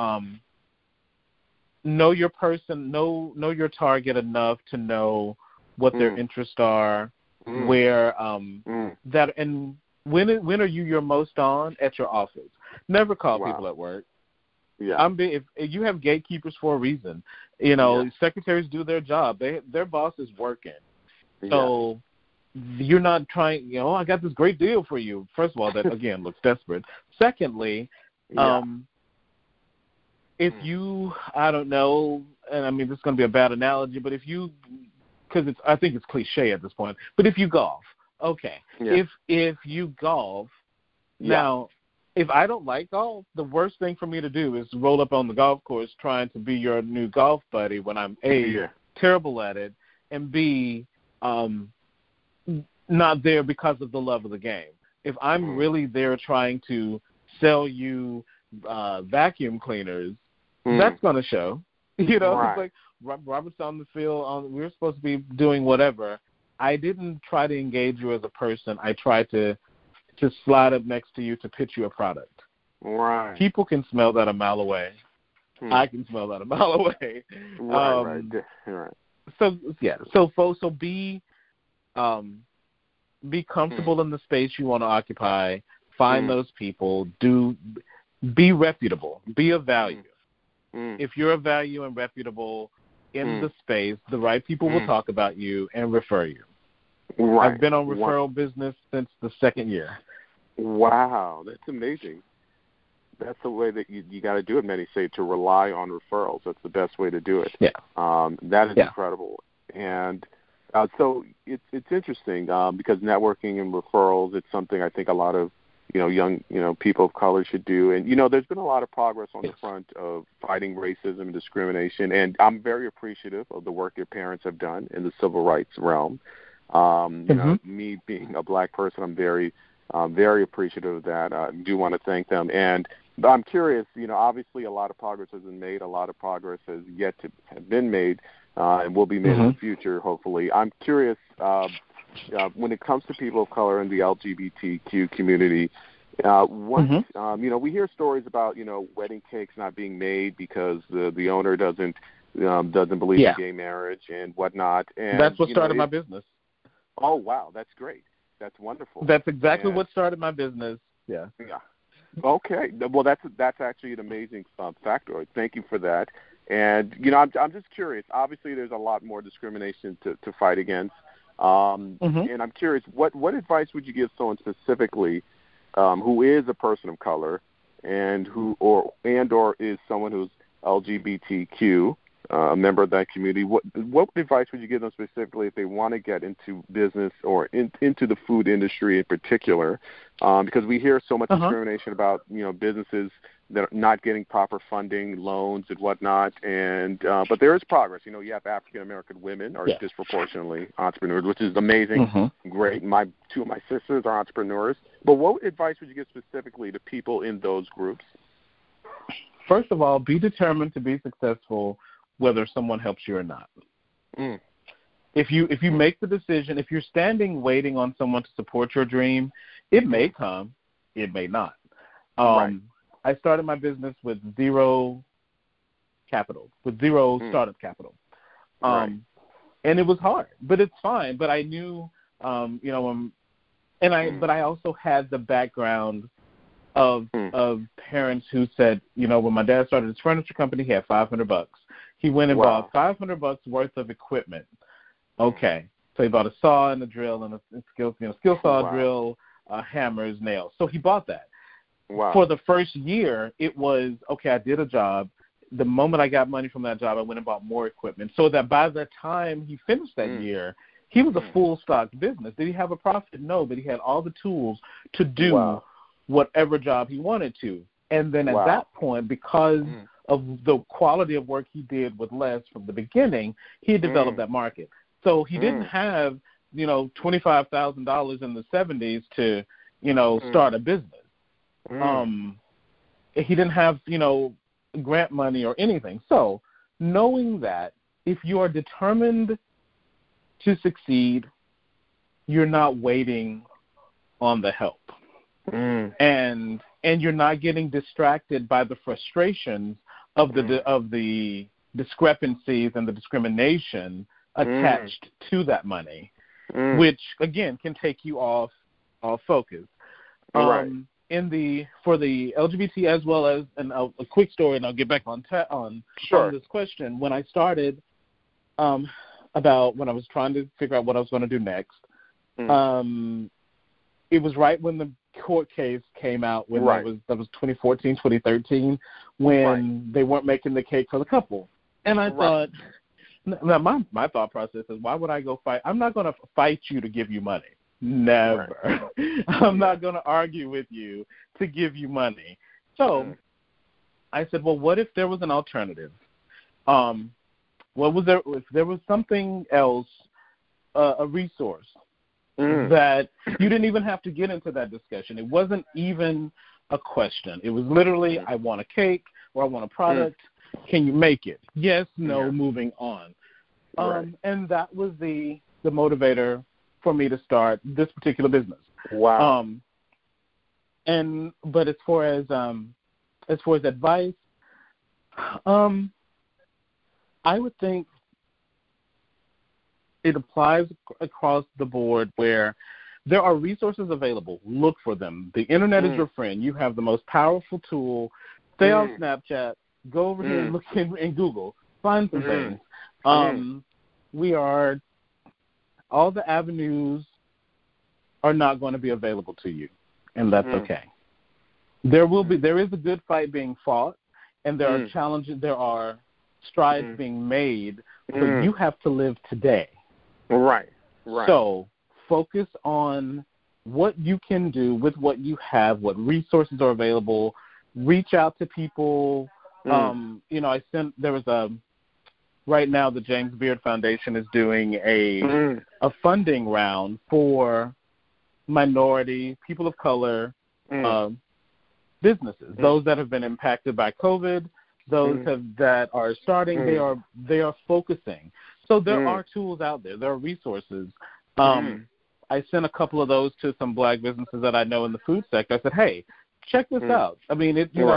B: your person, know your target enough to know what their interests are, where that, and when are you your most on at your office. Never call people at work. If you have gatekeepers for a reason. Secretaries do their job. Their boss is working. So you're not trying, I got this great deal for you. First of all, that, again, looks desperate. Secondly, if you, I don't know, and I mean, this is going to be a bad analogy, but because I think it's cliche at this point, but if you golf, okay. If you golf, now, if I don't like golf, the worst thing for me to do is roll up on the golf course trying to be your new golf buddy when I'm A, terrible at it, and B, not there because of the love of the game. If I'm really there trying to sell you vacuum cleaners, that's going to show. It's like Robert's on the field, we're supposed to be doing whatever. I didn't try to engage you as a person. I tried to slide up next to you to pitch you a product.
A: Right.
B: People can smell that a mile away. I can smell that a mile away.
A: Right.
B: So be comfortable in the space you want to occupy. Find those people. Be reputable. Be of value. If you're of value and reputable in the space, the right people will talk about you and refer you.
A: Right.
B: I've been on referral business since the second year.
A: Wow, that's amazing. That's the way that you got to do it. Many say to rely on referrals. That's the best way to do it.
B: Yeah.
A: That is incredible. And so it's interesting because networking and referrals, it's something I think a lot of young people of color should do. And there's been a lot of progress on the front of fighting racism and discrimination. And I'm very appreciative of the work your parents have done in the civil rights realm. Me being a black person, I'm very appreciative of that. I do want to thank them. And I'm curious, obviously a lot of progress has been made. A lot of progress has yet to have been made and will be made in the future, hopefully. I'm curious, when it comes to people of color in the LGBTQ community, we hear stories about, wedding cakes not being made because the owner doesn't believe in gay marriage and whatnot. And
B: that's what started my business.
A: Oh, wow. That's great. That's wonderful.
B: That's exactly what started my business. Yeah.
A: Yeah. Okay. Well, that's actually an amazing factoid. Thank you for that. And I'm just curious. Obviously, there's a lot more discrimination to fight against. And I'm curious, what advice would you give someone specifically who is a person of color and or is someone who's LGBTQ, a member of that community? What advice would you give them specifically if they want to get into business or into the food industry in particular? Because we hear so much discrimination about businesses that are not getting proper funding, loans, and whatnot. And but there is progress. You have African American women are disproportionately entrepreneurs, which is amazing, great. Two of my sisters are entrepreneurs. But what advice would you give specifically to people in those groups?
B: First of all, be determined to be successful, whether someone helps you or not. If you make the decision, if you're standing waiting on someone to support your dream, it may come, it may not. I started my business with zero capital, with zero startup capital. And it was hard, but it's fine. But I knew, but I also had the background of parents who said, when my dad started his furniture company, he had $500. He went and bought $500 worth of equipment. Okay, so he bought a saw and a drill and a skill saw, drill, hammers, nails. So he bought that. For the first year, it was, okay, I did a job. The moment I got money from that job, I went and bought more equipment. So that by the time he finished that year, he was a full stock business. Did he have a profit? No, but he had all the tools to do whatever job he wanted to. And then at that point, because of the quality of work he did with less from the beginning, he had developed that market. So he didn't have, $25,000 in the 70s to, start a business. He didn't have, grant money or anything. So knowing that if you are determined to succeed, you're not waiting on the help. And you're not getting distracted by the frustrations of the discrepancies and the discrimination attached to that money, which again can take you off focus. For the LGBT as well as, and a quick story, and I'll get back on this question. When I started, about when I was trying to figure out what I was going to do next, it was right when the court case came out, when that was 2014, 2013, when they weren't making the cake for the couple. And I thought, now my thought process is, why would I go fight? I'm not going to fight you to give you money. Never. I'm not going to argue with you to give you money. So I said, well, what if there was an alternative? What was there? If there was something else, a resource that you didn't even have to get into that discussion. It wasn't even a question. It was literally, I want a cake or I want a product. Can you make it? Yes, no, moving on. And that was the motivator for me to start this particular business. But as far as advice, I would think it applies across the board where there are resources available. Look for them. The internet is your friend. You have the most powerful tool. Stay on Snapchat. Go over here and look in Google. Find some things. We are all the avenues are not going to be available to you, and that's okay. There is a good fight being fought, and there are challenges, there are strides being made, but you have to live today.
A: Right.
B: So focus on what you can do with what you have, what resources are available. Reach out to people. Right now the James Beard Foundation is doing a funding round for minority, people of color businesses, those that have been impacted by COVID, those that are starting, they are focusing. So there are tools out there. There are resources. I sent a couple of those to some black businesses that I know in the food sector. I said, hey, check this out. I mean,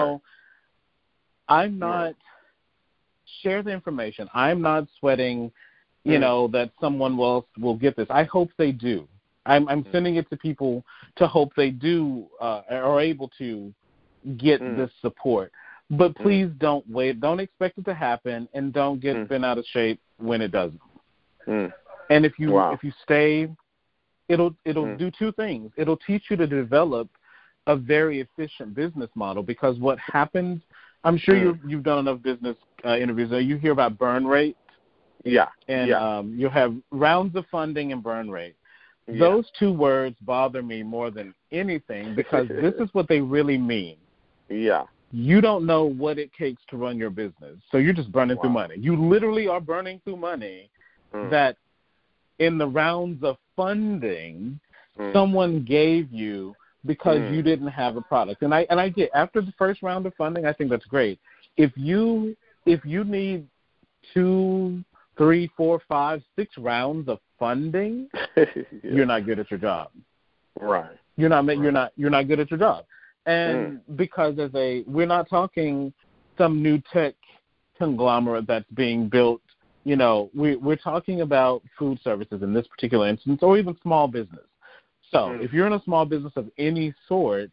B: I'm not share the information. I'm not sweating, that someone else will get this. I hope they do. I'm sending it to people to hope they do are able to get this support. But please don't wait. Don't expect it to happen, and don't get bent out of shape when it doesn't. And if you stay, it'll do two things. It'll teach you to develop a very efficient business model, because what happens, I'm sure you've done enough business interviews. You hear about burn rate.
A: Yeah.
B: And you have rounds of funding and burn rate. Yeah. Those two words bother me more than anything, because this is what they really mean.
A: Yeah.
B: You don't know what it takes to run your business, so you're just burning through money. You literally are burning through money that in the rounds of funding someone gave you because you didn't have a product. And I get, after the first round of funding, I think that's great. If you need 2, 3, 4, 5, 6 rounds of funding, you're not good at your job.
A: Right.
B: You're not good at your job. And because we're not talking some new tech conglomerate that's being built. We're talking about food services in this particular instance, or even small business. So if you're in a small business of any sort,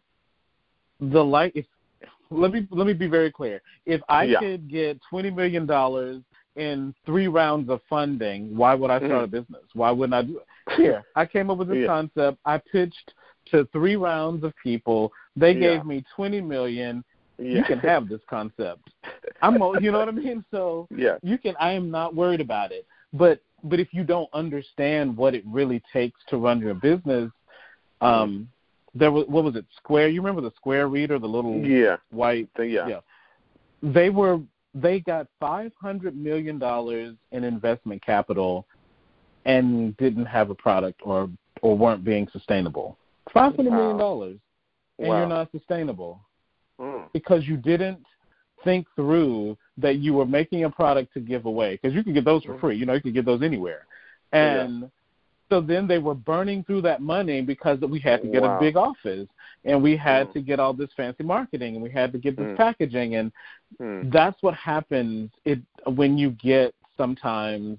B: let me be very clear. If I could get $20 million in 3 rounds of funding, why would I start a business? Why wouldn't I do it? Here, I came up with this concept. I pitched to 3 rounds of people. They gave me $20 million. You can have this concept. You know what I mean? So you can. I am not worried about it. But if you don't understand what it really takes to run your business, there was, what was it? Square. You remember the Square Reader, the little white thing? Yeah. They got $500 million in investment capital and didn't have a product or weren't being sustainable. $500 million, and you're not sustainable because you didn't think through that you were making a product to give away, because you can get those for free. You can get those anywhere. And so then they were burning through that money because we had to get a big office, and we had to get all this fancy marketing, and we had to get this packaging. And that's what happens when you get sometimes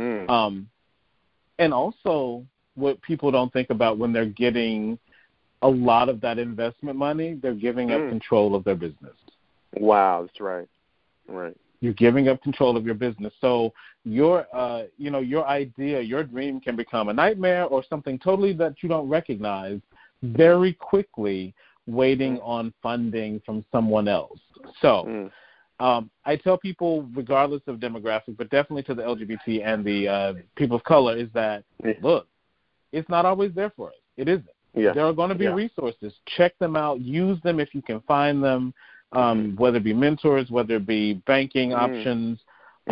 B: and also what people don't think about when they're getting a lot of that investment money, they're giving up control of their business.
A: Wow, that's right. Right.
B: You're giving up control of your business. So your idea, your dream can become a nightmare or something totally that you don't recognize very quickly, waiting on funding from someone else. So I tell people, regardless of demographic, but definitely to the LGBT and the people of color, is that, look, it's not always there for us. It isn't. Yeah. There are going to be resources. Check them out. Use them if you can find them, whether it be mentors, whether it be banking options.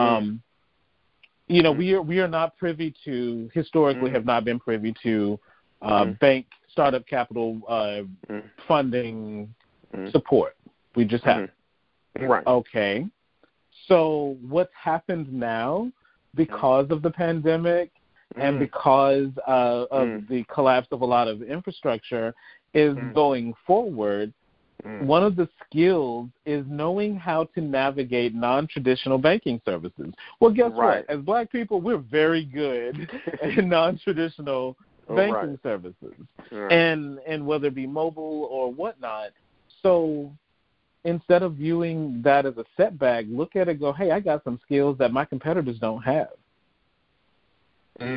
B: We are not privy to, historically have not been privy to bank startup capital funding support. We just haven't.
A: Right.
B: Okay. So what's happened now because of the pandemic and because of the collapse of a lot of infrastructure is going forward, one of the skills is knowing how to navigate non-traditional banking services. Well, guess what? As Black people, we're very good at non-traditional banking services, and whether it be mobile or whatnot. So instead of viewing that as a setback, look at it and go, hey, I got some skills that my competitors don't have.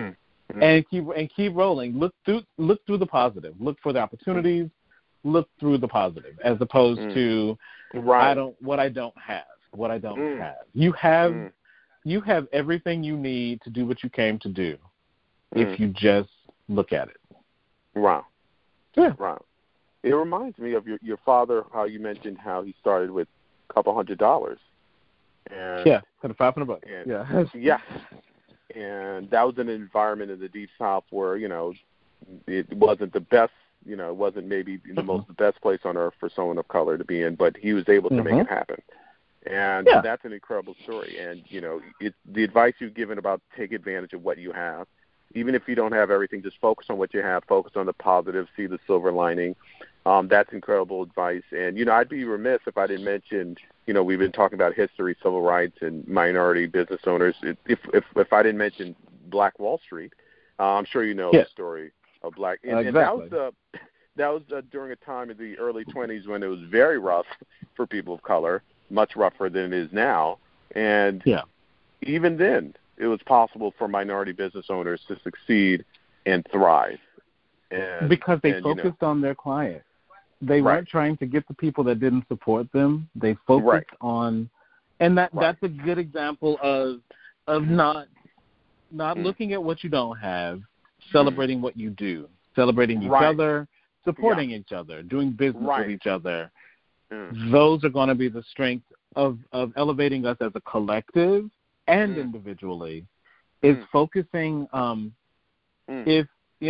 B: and keep rolling. Look through the positive. Look for the opportunities. Look through the positive, as opposed to what I don't have. You have everything you need to do what you came to do, if you just look at it.
A: Wow.
B: Yeah.
A: Wow. It reminds me of your father, how you mentioned how he started with a couple $100. And
B: yeah, kind of $500. Yeah.
A: Yeah. And that was an environment in the Deep South where, it wasn't the best, it wasn't maybe the best place on earth for someone of color to be in, but he was able to make it happen. And that's an incredible story. And, the advice you've given about take advantage of what you have, even if you don't have everything, just focus on what you have, focus on the positive, see the silver lining. That's incredible advice. And, I'd be remiss if I didn't mention, we've been talking about history, civil rights, and minority business owners. If I didn't mention Black Wall Street, I'm sure you know the story of Black. And that was during a time in the early 20s when it was very rough for people of color, much rougher than it is now. And even then, it was possible for minority business owners to succeed and thrive.
B: Because they focused on their client. They weren't trying to get the people that didn't support them. They focused on, and that's a good example of not looking at what you don't have, celebrating what you do, celebrating each other, supporting each other, doing business with each other. Those are going to be the strength of elevating us as a collective and individually. Is focusing. If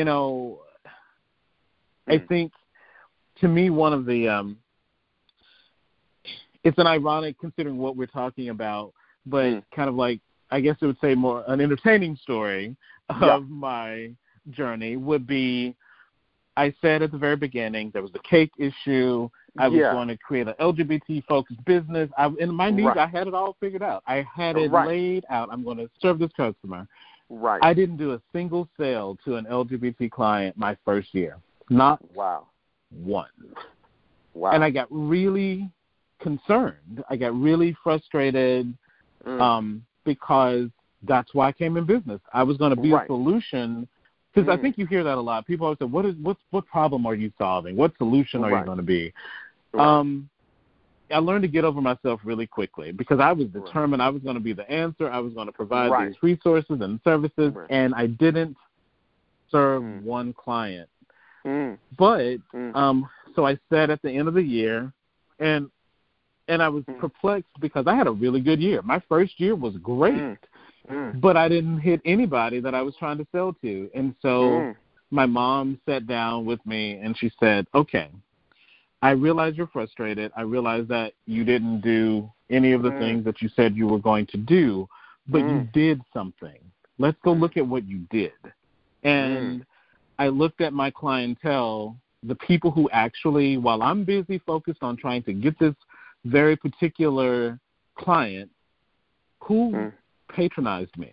B: I think. To me, one of the it's an ironic considering what we're talking about, but kind of like, I guess it would say more an entertaining story of my journey would be, I said at the very beginning, there was the cake issue. I was going to create an LGBT-focused business. In my needs, I had it all figured out. I had it laid out. I'm going to serve this customer.
A: Right.
B: I didn't do a single sale to an LGBT client my first year. Not one.
A: Wow.
B: And I got really concerned. I got really frustrated because that's why I came in business. I was going to be a solution, because I think you hear that a lot. People always say, what problem are you solving? What solution are you going to be? I learned to get over myself really quickly because I was determined I was going to be the answer. I was going to provide these resources and services, and I didn't serve one client. But so I said at the end of the year, and I was perplexed because I had a really good year. My first year was great, but I didn't hit anybody that I was trying to sell to. And so my mom sat down with me and she said, okay, I realize you're frustrated. I realize that you didn't do any of the things that you said you were going to do, but you did something. Let's go look at what you did. And I looked at my clientele, the people who actually, while I'm busy focused on trying to get this very particular client, who patronized me.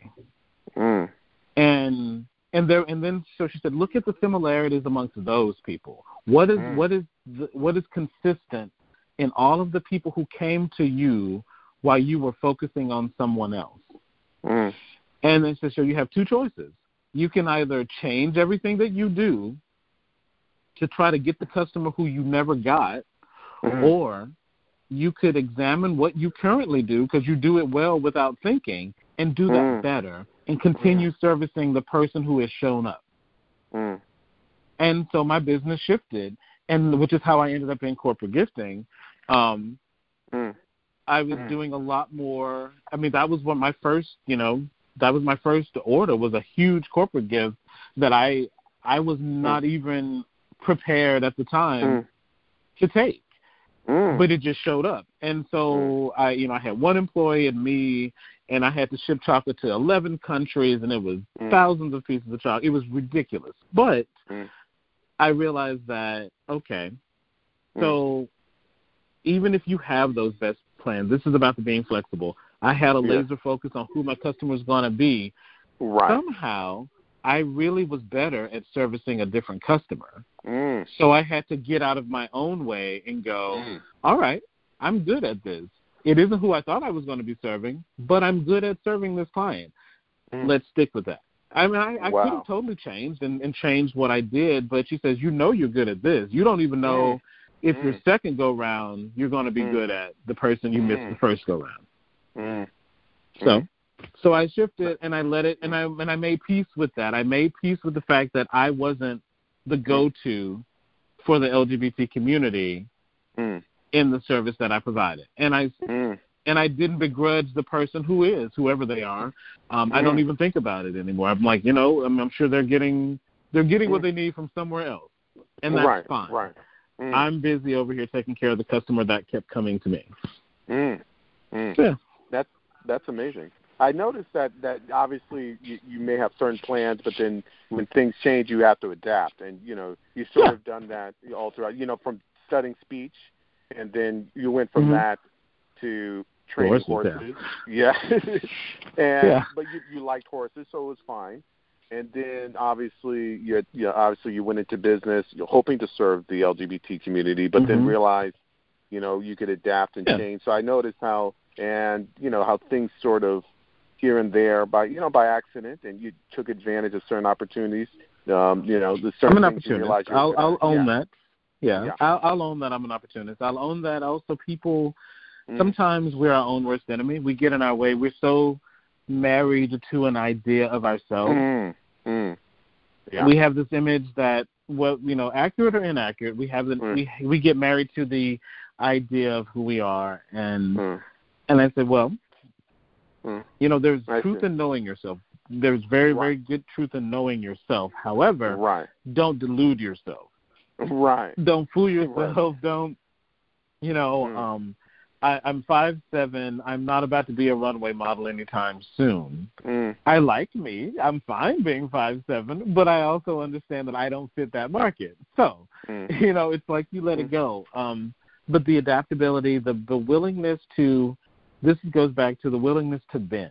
B: And then so she said, look at the similarities amongst those people. What is consistent in all of the people who came to you while you were focusing on someone else? And then so you have two choices. You can either change everything that you do to try to get the customer who you never got, or you could examine what you currently do because you do it well without thinking and do that better and continue servicing the person who has shown up. And so my business shifted, and which is how I ended up in corporate gifting. I was doing a lot more. I mean, that was what my first, that was my first order, was a huge corporate gift that I was not even prepared at the time to take. But it just showed up. And so I had one employee and me, and I had to ship chocolate to 11 countries, and it was thousands of pieces of chocolate. It was ridiculous. But I realized that, okay, so even if you have those best plans, this is about the being flexible. I had a laser focus on who my customer was going to be. Somehow, I really was better at servicing a different customer. So I had to get out of my own way and go, all right, I'm good at this. It isn't who I thought I was going to be serving, but I'm good at serving this client. Let's stick with that. I mean, I could have totally changed and changed what I did, but she says, you're good at this. You don't even know if your second go-round you're going to be good at the person you missed the first go-round. So I shifted and I let it, and I made peace with that. I made peace with the fact that I wasn't the go-to for the LGBT community in the service that I provided. And I didn't begrudge the person who is, whoever they are. I don't even think about it anymore. I'm like, I'm sure they're getting what they need from somewhere else, and that's fine. Right. I'm busy over here taking care of the customer that kept coming to me. Yeah.
A: That's amazing. I noticed that obviously you may have certain plans, but then when things change, you have to adapt. And, you sort of done that all throughout, from studying speech, and then you went from that to training horses. Yeah. But you liked horses, so it was fine. And then obviously you went into business, you're hoping to serve the LGBT community, but then realized, you could adapt and change. So I noticed how things sort of here and there by accident, and you took advantage of certain opportunities. The certain
B: I'm an
A: things you realized
B: opportunist. I'll own that. Yeah. I'll own that I'm an opportunist. I'll own that also people, sometimes we're our own worst enemy. We get in our way. We're so married to an idea of ourselves. Yeah. We have this image that, accurate or inaccurate, we have we get married to the idea of who we are, and I said, well, there's truth in knowing yourself. There's very, very good truth in knowing yourself. However, don't delude yourself.
A: Right.
B: Don't fool yourself. Don't, I'm 5'7". I'm not about to be a runway model anytime soon. I like me. I'm fine being 5'7", but I also understand that I don't fit that market. So, it's like you let it go. But the adaptability, the willingness to, this goes back to the willingness to bend.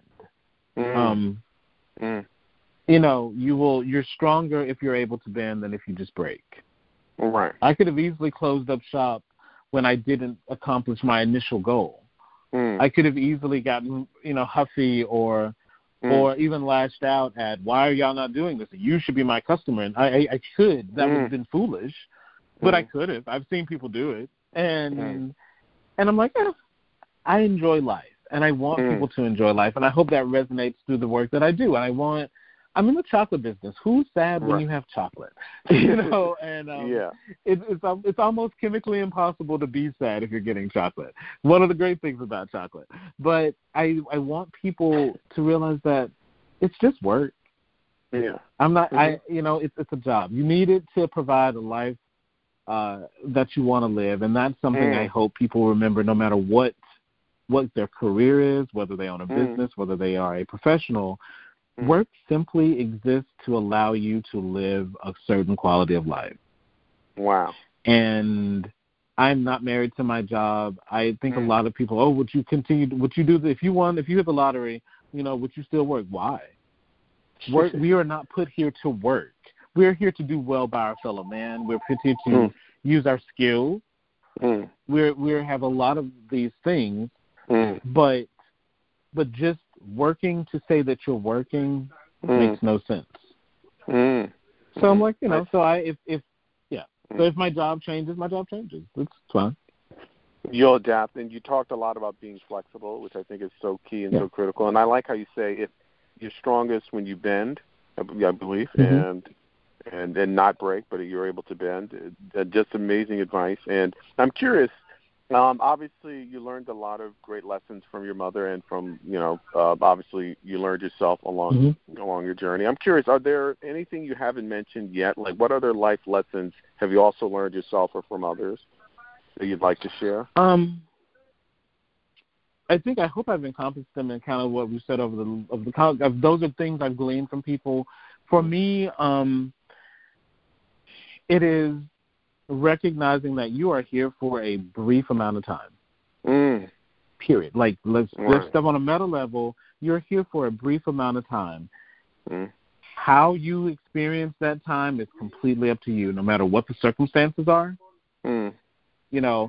B: You're stronger if you're able to bend than if you just break.
A: Right.
B: I could have easily closed up shop when I didn't accomplish my initial goal. I could have easily gotten, huffy or even lashed out at, why are y'all not doing this? You should be my customer. And I could. That would have been foolish, but I could have. I've seen people do it. And I'm like, I enjoy life, and I want people to enjoy life, and I hope that resonates through the work that I do. And I'm in the chocolate business. Who's sad when you have chocolate? And it's almost chemically impossible to be sad if you're getting chocolate. One of the great things about chocolate. But I want people to realize that it's just work.
A: Yeah.
B: I'm not. It's a job. You need it to provide a life that you want to live, and that's something I hope people remember, no matter what their career is, whether they own a business, whether they are a professional. Work simply exists to allow you to live a certain quality of life.
A: Wow.
B: And I'm not married to my job. I think a lot of people, would you do this? If you hit the lottery, would you still work? Why? We are not put here to work. We're here to do well by our fellow man. We're put here to use our skills. We have a lot of these things, but just working to say that you're working makes no sense. So I'm like, so if my job changes, my job changes. It's fine.
A: You'll adapt, and you talked a lot about being flexible, which I think is so key and so critical. And I like how you say if you're strongest when you bend, I believe, and not break, but you're able to bend. Just amazing advice. And I'm curious. Obviously, you learned a lot of great lessons from your mother, and from obviously you learned yourself along your journey. I'm curious, are there anything you haven't mentioned yet? Like, what other life lessons have you also learned yourself or from others that you'd like to share?
B: I hope I've encompassed them in kind of what we said over the those are things I've gleaned from people. For me, it is recognizing that you are here for a brief amount of time. Period. Like, let's step on a meta level. You're here for a brief amount of time. How you experience that time is completely up to you, no matter what the circumstances are. People,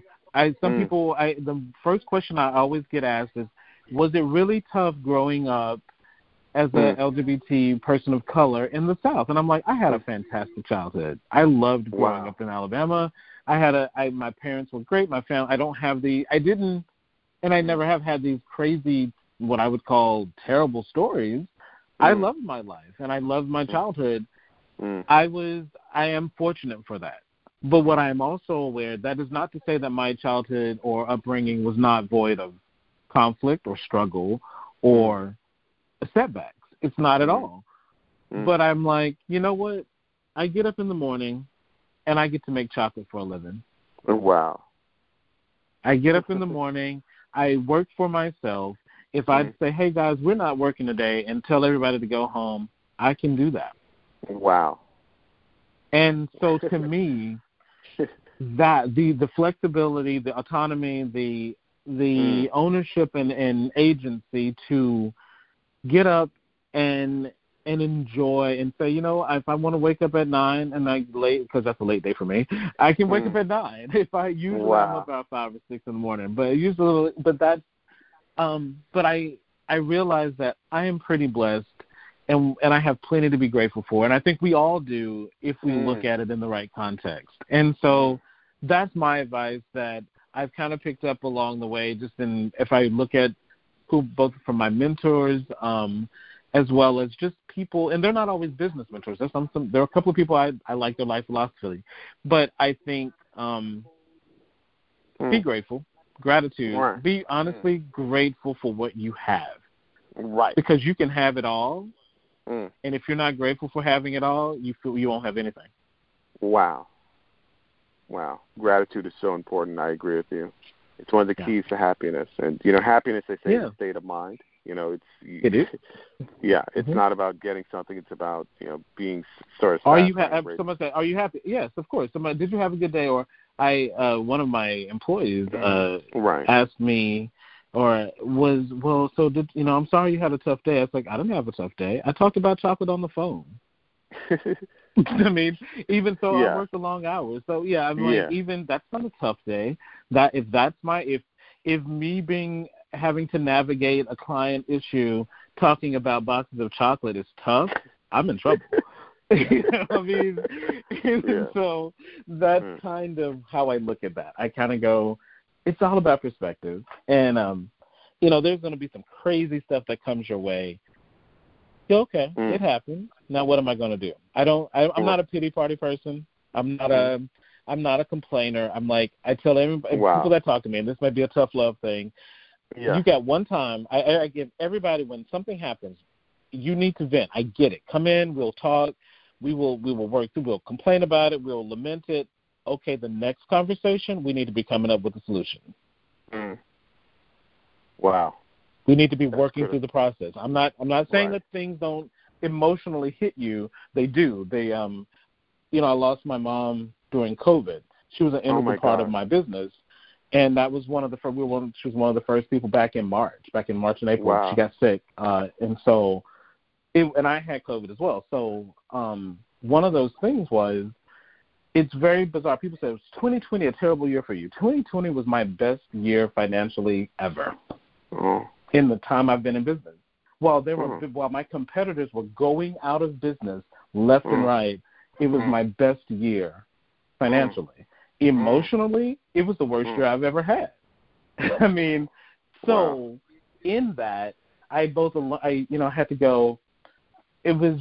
B: the first question I always get asked is, was it really tough growing up as a LGBT person of color in the South. And I'm like, I had a fantastic childhood. I loved growing up in Alabama. My parents were great. My family, I never have had these crazy, what I would call terrible stories. I loved my life and I loved my childhood. I am fortunate for that. But what I am also aware, that is not to say that my childhood or upbringing was not void of conflict or struggle or setbacks. It's not at all. But I'm like, you know what? I get up in the morning and I get to make chocolate for a living.
A: Wow.
B: I get up in the morning. I work for myself. If I say, hey, guys, we're not working today, and tell everybody to go home, I can do that.
A: Wow.
B: And so to me, that the flexibility, the autonomy, the ownership and agency to get up and enjoy and say, you know, if I want to wake up at 9 and I late, because that's a late day for me, I can wake up at 9. If I usually I'm up about 5 or 6 in the morning, but I realize that I am pretty blessed and I have plenty to be grateful for, and I think we all do if we look at it in the right context. And so that's my advice that I've kind of picked up along the way, just if I look at both from my mentors, as well as just people, and they're not always business mentors. There are a couple of people I like their life philosophy, but I think be grateful, gratitude, be honestly grateful for what you have,
A: right?
B: Because you can have it all, and if you're not grateful for having it all, you feel you won't have anything.
A: Wow. Gratitude is so important. I agree with you. It's one of the keys to happiness. And, you know, happiness, they say, is a state of mind. You know,
B: it is.
A: Yeah, it's not about getting something. It's about, you know, being sort of
B: someone said, are you happy? Yes, of course. Somebody, did you have a good day? Or one of my employees asked me, I'm sorry you had a tough day. I was like, I didn't have a tough day. I talked about chocolate on the phone. I mean, even so, I worked the long hours. So I'm like, even that's not a tough day. That if me having to navigate a client issue, talking about boxes of chocolate is tough, I'm in trouble. You know what I mean? And so that's kind of how I look at that. I kind of go, it's all about perspective, and you know, there's going to be some crazy stuff that comes your way. Okay, it happens. Now, what am I going to do? I'm not a pity party person. I'm not a complainer. I'm like, I tell everybody, people that talk to me, and this might be a tough love thing. You got one time. I give everybody, when something happens, you need to vent. I get it. Come in. We'll talk. We will work through. We'll complain about it. We'll lament it. Okay, the next conversation, we need to be coming up with a solution.
A: Wow.
B: We need to be working through the process. I'm not saying that things don't emotionally hit you. They do. They you know, I lost my mom during COVID. She was an integral part of my business, and that was one of the first. She was one of the first people back in March and April. Wow. She got sick, and so, and I had COVID as well. So one of those things was, it's very bizarre. People say, was 2020 a terrible year for you? 2020 was my best year financially ever. In the time I've been in business. While my competitors were going out of business left and right, it was my best year financially. Emotionally, it was the worst year I've ever had. I mean, so in that, I had to go. It was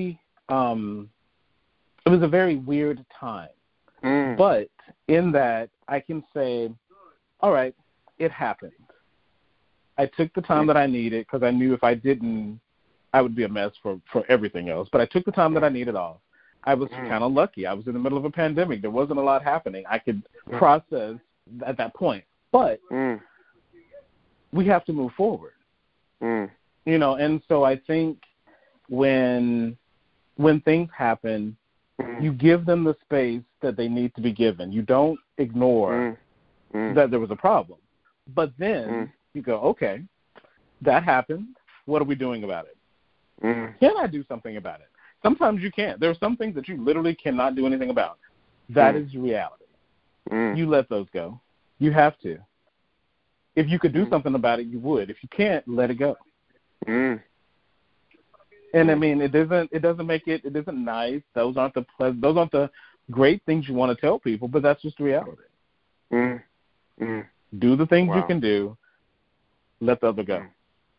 B: a very weird time. But in that, I can say, all right, it happened. I took the time that I needed because I knew if I didn't, I would be a mess for everything else. But I took the time that I needed off. I was kind of lucky. I was in the middle of a pandemic. There wasn't a lot happening. I could process at that point. But we have to move forward. You know, and so I think when things happen, you give them the space that they need to be given. You don't ignore that there was a problem. But then you go, okay, that happened. What are we doing about it? Can I do something about it? Sometimes you can't. There are some things that you literally cannot do anything about. That is reality. You let those go. You have to. If you could do something about it, you would. If you can't, let it go. And I mean, it isn't nice. Those aren't the great things you want to tell people, but that's just the reality. Do the things you can do. Let the other go.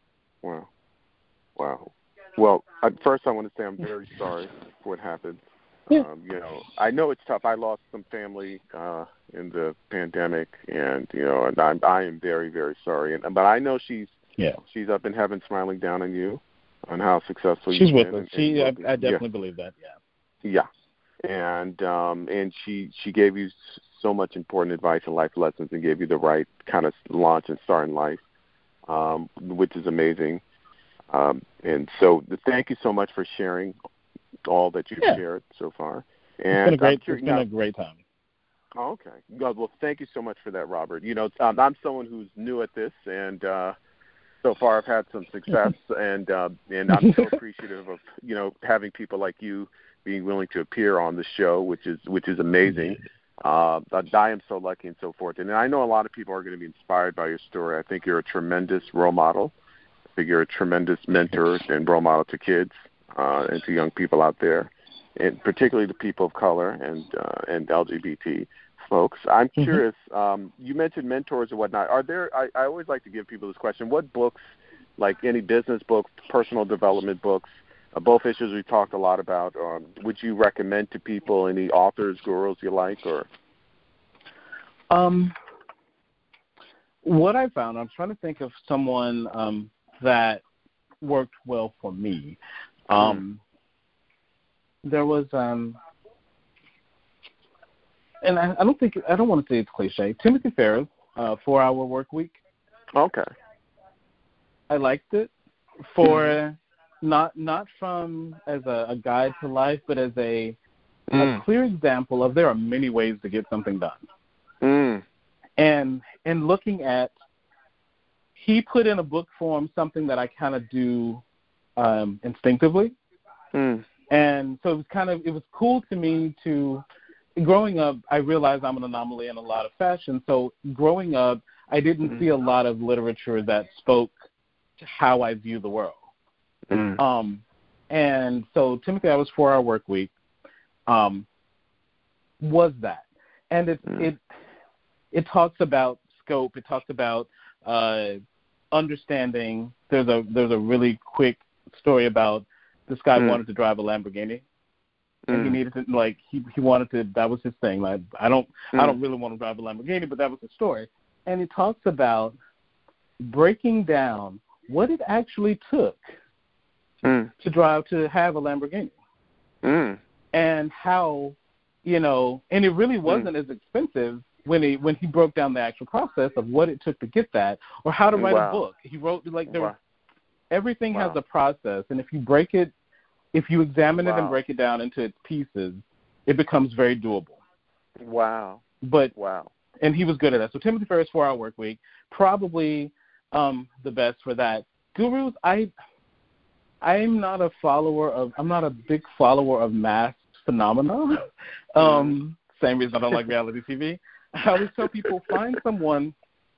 A: Wow. Well, first I want to say I'm very sorry for what happened. I know it's tough. I lost some family in the pandemic, and and I am very, very sorry. But I know she's up in heaven, smiling down on you, on how successful
B: she's
A: you've
B: with
A: been.
B: us. I definitely believe that.
A: Yeah. And she gave you so much important advice and life lessons, and gave you the right kind of launch and start in life, which is amazing. And so thank you so much for sharing all that you've shared so far. And
B: it's been a great time.
A: Oh, okay. Well, thank you so much for that, Robert. I'm someone who's new at this, and so far I've had some success, and I'm so appreciative of having people like you being willing to appear on the show, which is amazing. I am so lucky and so fortunate. And I know a lot of people are going to be inspired by your story. I think you're a tremendous role model. I think you're a tremendous mentor and role model to kids and to young people out there, and particularly to people of color and LGBT folks. I'm curious, you mentioned mentors and whatnot. Are there, I always like to give people this question, what books, like any business books, personal development books, both issues we talked a lot about, would you recommend to people? Any authors, gurus you like? Or
B: what I found, I'm trying to think of someone that worked well for me. There was, and I don't want to say it's cliche, Timothy Ferriss, 4-Hour Work Week.
A: Okay.
B: I liked it for not from as a guide to life, but as a clear example of there are many ways to get something done. And looking at, he put in a book form something that I kind of do instinctively. And so it was cool to me to, growing up, I realized I'm an anomaly in a lot of fashion. So growing up, I didn't see a lot of literature that spoke to how I view the world. And so Timothy Ferriss' 4-Hour Work Week was that. And it talks about scope. It talks about understanding. There's a really quick story about this guy wanted to drive a Lamborghini, and he needed to, he wanted to. That was his thing. Like, I don't really want to drive a Lamborghini, but that was the story. And he talks about breaking down what it actually took to have a Lamborghini, and how, and it really wasn't as expensive when he broke down the actual process of what it took to get that, or how to write a book. He wrote everything has a process, and if you examine it and break it down into its pieces, it becomes very doable. And he was good at that. So Timothy Ferriss' 4-Hour Work Week, probably the best for that. Gurus, I'm not a big follower of mass phenomena. Same reason I don't like reality TV. I always tell people, find someone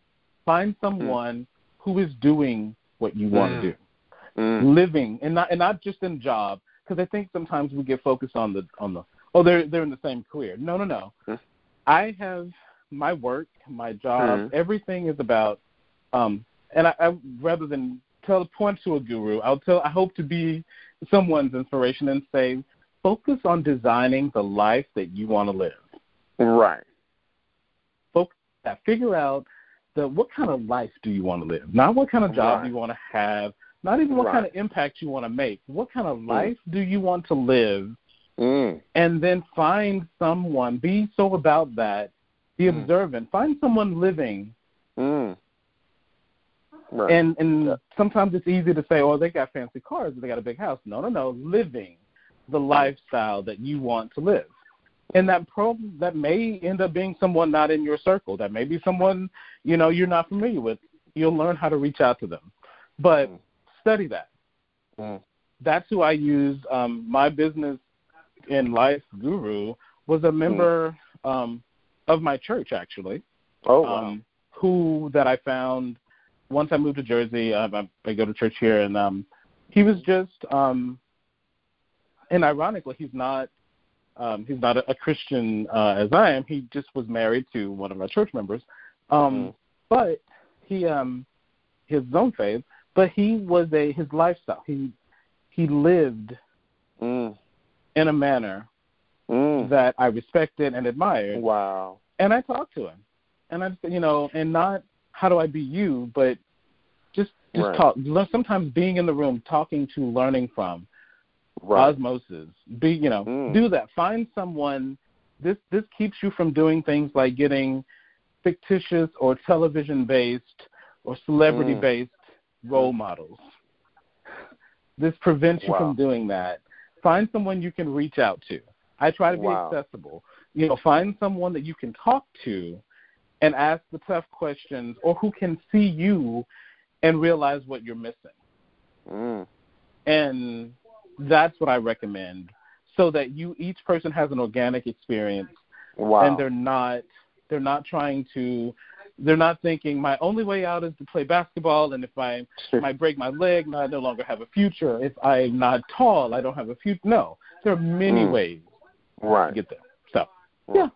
B: who is doing what you want to do. Living, and not just in job, because I think sometimes we get focused on the they're in the same career. No. I have my work, my job, everything is about and I rather than point to a guru, I hope to be someone's inspiration and say, focus on designing the life that you want to live.
A: Right.
B: Focus on that. Figure out what kind of life do you want to live, not what kind of job you want to have. Not even what kind of impact you want to make. What kind of life do you want to live? And then find someone. Be so about that. Be observant. Find someone living. And sometimes it's easy to say, oh, they got fancy cars, they got a big house. No. Living the lifestyle that you want to live. And that may end up being someone not in your circle. That may be someone, you're not familiar with. You'll learn how to reach out to them. But study that. That's who I use. My business in life guru was a member of my church, actually. Who that I found once I moved to Jersey. I go to church here, and he was just ironically, he's not a Christian as I am. He just was married to one of our church members, but he his own faith. But he was his lifestyle. He lived in a manner that I respected and admired.
A: Wow.
B: And I talked to him, and I, and not how do I be you, but just
A: right.
B: talk. Sometimes being in the room, talking to, learning from,
A: right.
B: osmosis. Do that. Find someone. This keeps you from doing things like getting fictitious or television-based or celebrity-based role models. This prevents you from doing that. Find someone you can reach out to. I try to be accessible. Find someone that you can talk to and ask the tough questions, or who can see you and realize what you're missing. And that's what I recommend, so that each person has an organic experience. And they're not trying to. They're not thinking my only way out is to play basketball, and if I break my leg, I no longer have a future. If I'm not tall, I don't have a future. No, there are many ways to get there. So, yeah.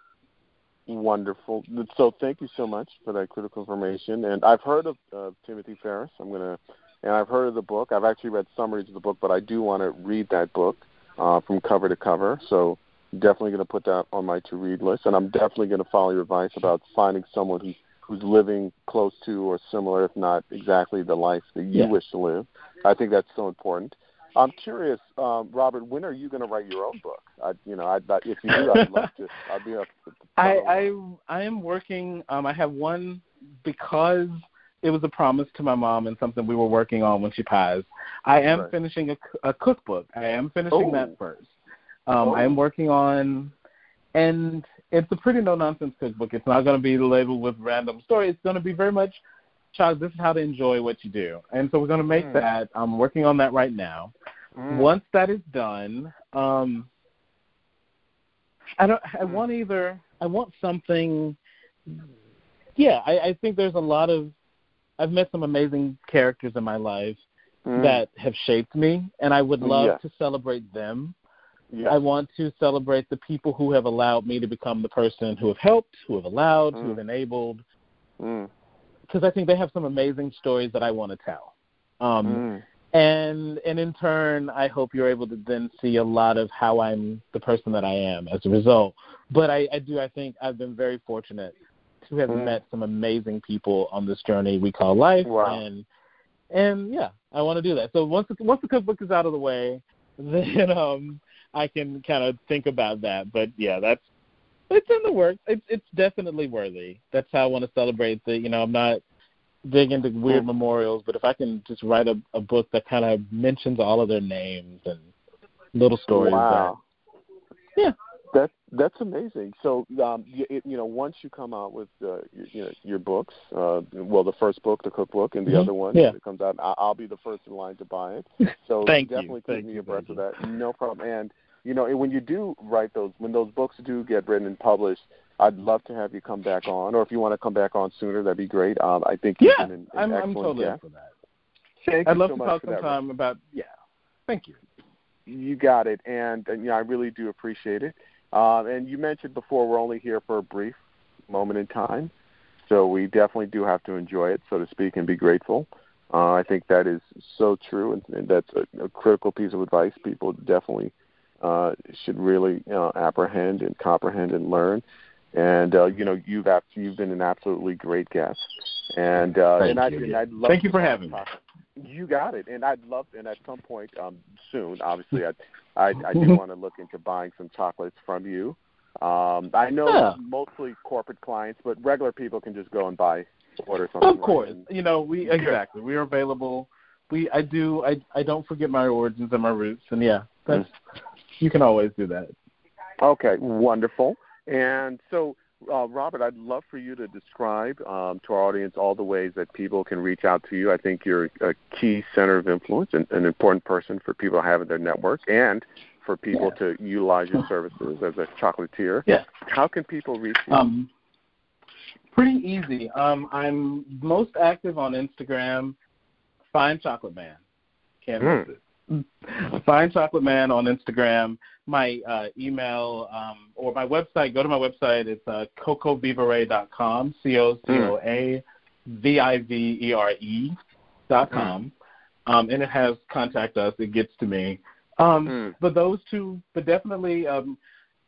A: Wonderful. So thank you so much for that critical information. And I've heard of Timothy Ferriss. And I've heard of the book. I've actually read summaries of the book, but I do want to read that book from cover to cover. So definitely going to put that on my to-read list, and I'm definitely going to follow your advice about finding someone who's living close to or similar, if not exactly, the life that you wish to live. I think that's so important. I'm curious, Robert, when are you going to write your own book? If you do, I'd love to. I'll be up.
B: I am working. I have one, because it was a promise to my mom and something we were working on when she passed. I am finishing a cookbook. I am finishing that first. I am working on, and it's a pretty no-nonsense cookbook. It's not going to be labeled with random stories. It's going to be very much, child, this is how to enjoy what you do. And so we're going to make that. I'm working on that right now. Once that is done, I want something. Yeah, I think there's a lot of. I've met some amazing characters in my life that have shaped me, and I would love to celebrate them. Yes. I want to celebrate the people who have allowed me to become the person who have helped, who have allowed, who have enabled. Because I think they have some amazing stories that I want to tell. And in turn, I hope you're able to then see a lot of how I'm the person that I am as a result. But I think I've been very fortunate to have met some amazing people on this journey we call life. And yeah, I want to do that. So once the cookbook is out of the way, then I can kind of think about that. But yeah, it's in the works. It's definitely worthy. That's how I want to celebrate I'm not big into weird memorials, but if I can just write a book that kind of mentions all of their names and little stories.
A: That's amazing. So, once you come out with your books, the first book, the cookbook, and the other one that comes out, I'll be the first in line to buy it. So definitely keep me abreast of that. No problem. And when you do write when those books do get written and published, I'd love to have you come back on, or if you want to come back on sooner, that'd be great. I think you've been an
B: I'm
A: excellent
B: totally
A: guest.
B: up for that.
A: I'd
B: love to talk sometime about. Thank you.
A: You got it, and I really do appreciate it. And you mentioned before we're only here for a brief moment in time, so we definitely do have to enjoy it, so to speak, and be grateful. I think that is so true, and that's a critical piece of advice people definitely should really apprehend and comprehend and learn. And you've been an absolutely great guest, and I'd love.
B: Thank you for having me.
A: You got it, and I'd love, and at some point soon, obviously, I do want to look into buying some chocolates from you. I know mostly corporate clients, but regular people can just go and order something.
B: Of course, exactly. We are available. I don't forget my origins and my roots, and you can always do that.
A: Okay, wonderful. And so, Robert, I'd love for you to describe to our audience all the ways that people can reach out to you. I think you're a key center of influence and an important person for people to have in their network and for people to utilize your services as a chocolatier.
B: Yeah.
A: How can people reach you?
B: Pretty easy. I'm most active on Instagram. Find Chocolate Man. Can't miss it. Fine Chocolate Man on Instagram. My email or my website, go to my website. It's cocovivere.com, COCOAVIVERE.com. And it has contact us. It gets to me. But those two, but definitely, I'm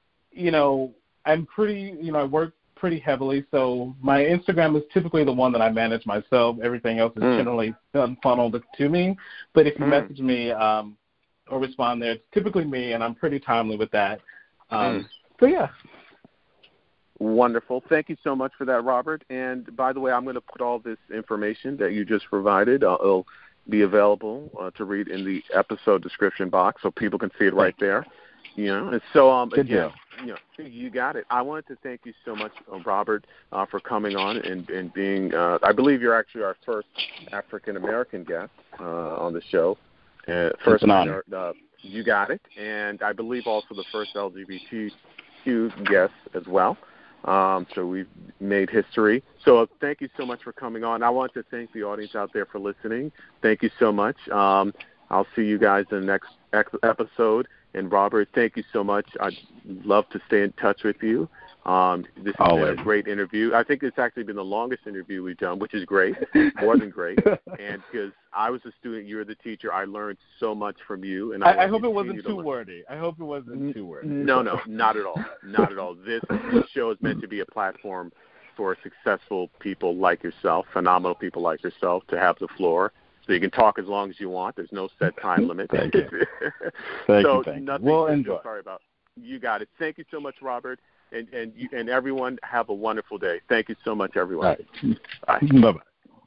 B: pretty, I work pretty heavily. So my Instagram is typically the one that I manage myself. Everything else is generally funneled to me. But if you message me or respond there, it's typically me, and I'm pretty timely with that. So, yeah.
A: Wonderful. Thank you so much for that, Robert. And, by the way, I'm going to put all this information that you just provided. It'll be available to read in the episode description box so people can see it right there. And so, again, you got it. I wanted to thank you so much, Robert, for coming on and being, I believe you're actually our first African-American guest on the show. First, an honor. You got it. And I believe also the first LGBTQ guest as well. So we've made history. So thank you so much for coming on. I want to thank the audience out there for listening. Thank you so much. I'll see you guys in the next episode. And, Robert, thank you so much. I'd love to stay in touch with you. This has been a great interview. I think it's actually been the longest interview we've done, which is great, more than great. And because I was a student, you're the teacher, I learned so much from you. And
B: I hope it wasn't too wordy. No,
A: not at all. Not at all. This show is meant to be a platform for successful people like yourself, phenomenal people like yourself, to have the floor. So you can talk as long as you want. There's no set time limit.
B: Thank you. Thank you.
A: Nothing
B: we'll enjoy.
A: Sorry about. You got it. Thank you so much, Robert. And everyone, have a wonderful day. Thank you so much, everyone.
B: Right.
A: Bye.
B: Bye-bye.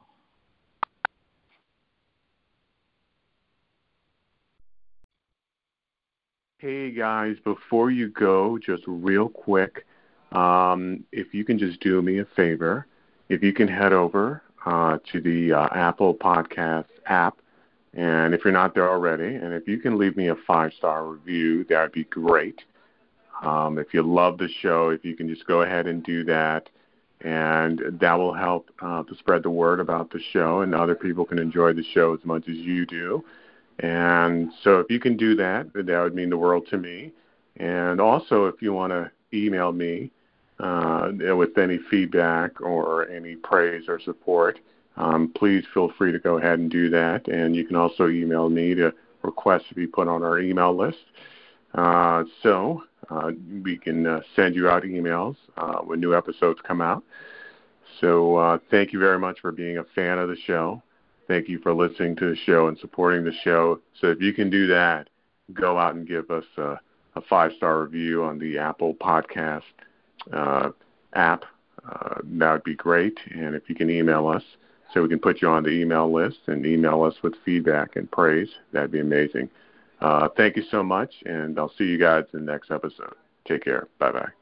A: Hey, guys, before you go, just real quick, if you can just do me a favor, if you can head over to the Apple Podcast app, and if you're not there already, and if you can leave me a 5-star review, that would be great. If you love the show, if you can just go ahead and do that, and that will help to spread the word about the show, and other people can enjoy the show as much as you do. And so if you can do that, that would mean the world to me. And also, if you want to email me with any feedback or any praise or support, please feel free to go ahead and do that. And you can also email me to request to be put on our email list. So we can send you out emails when new episodes come out. So thank you very much for being a fan of the show. Thank you for listening to the show and supporting the show. So if you can do that, go out and give us a 5-star review on the Apple Podcast app. That would be great. And if you can email us so we can put you on the email list and email us with feedback and praise, that'd be amazing. Thank you so much, and I'll see you guys in the next episode. Take care. Bye-bye.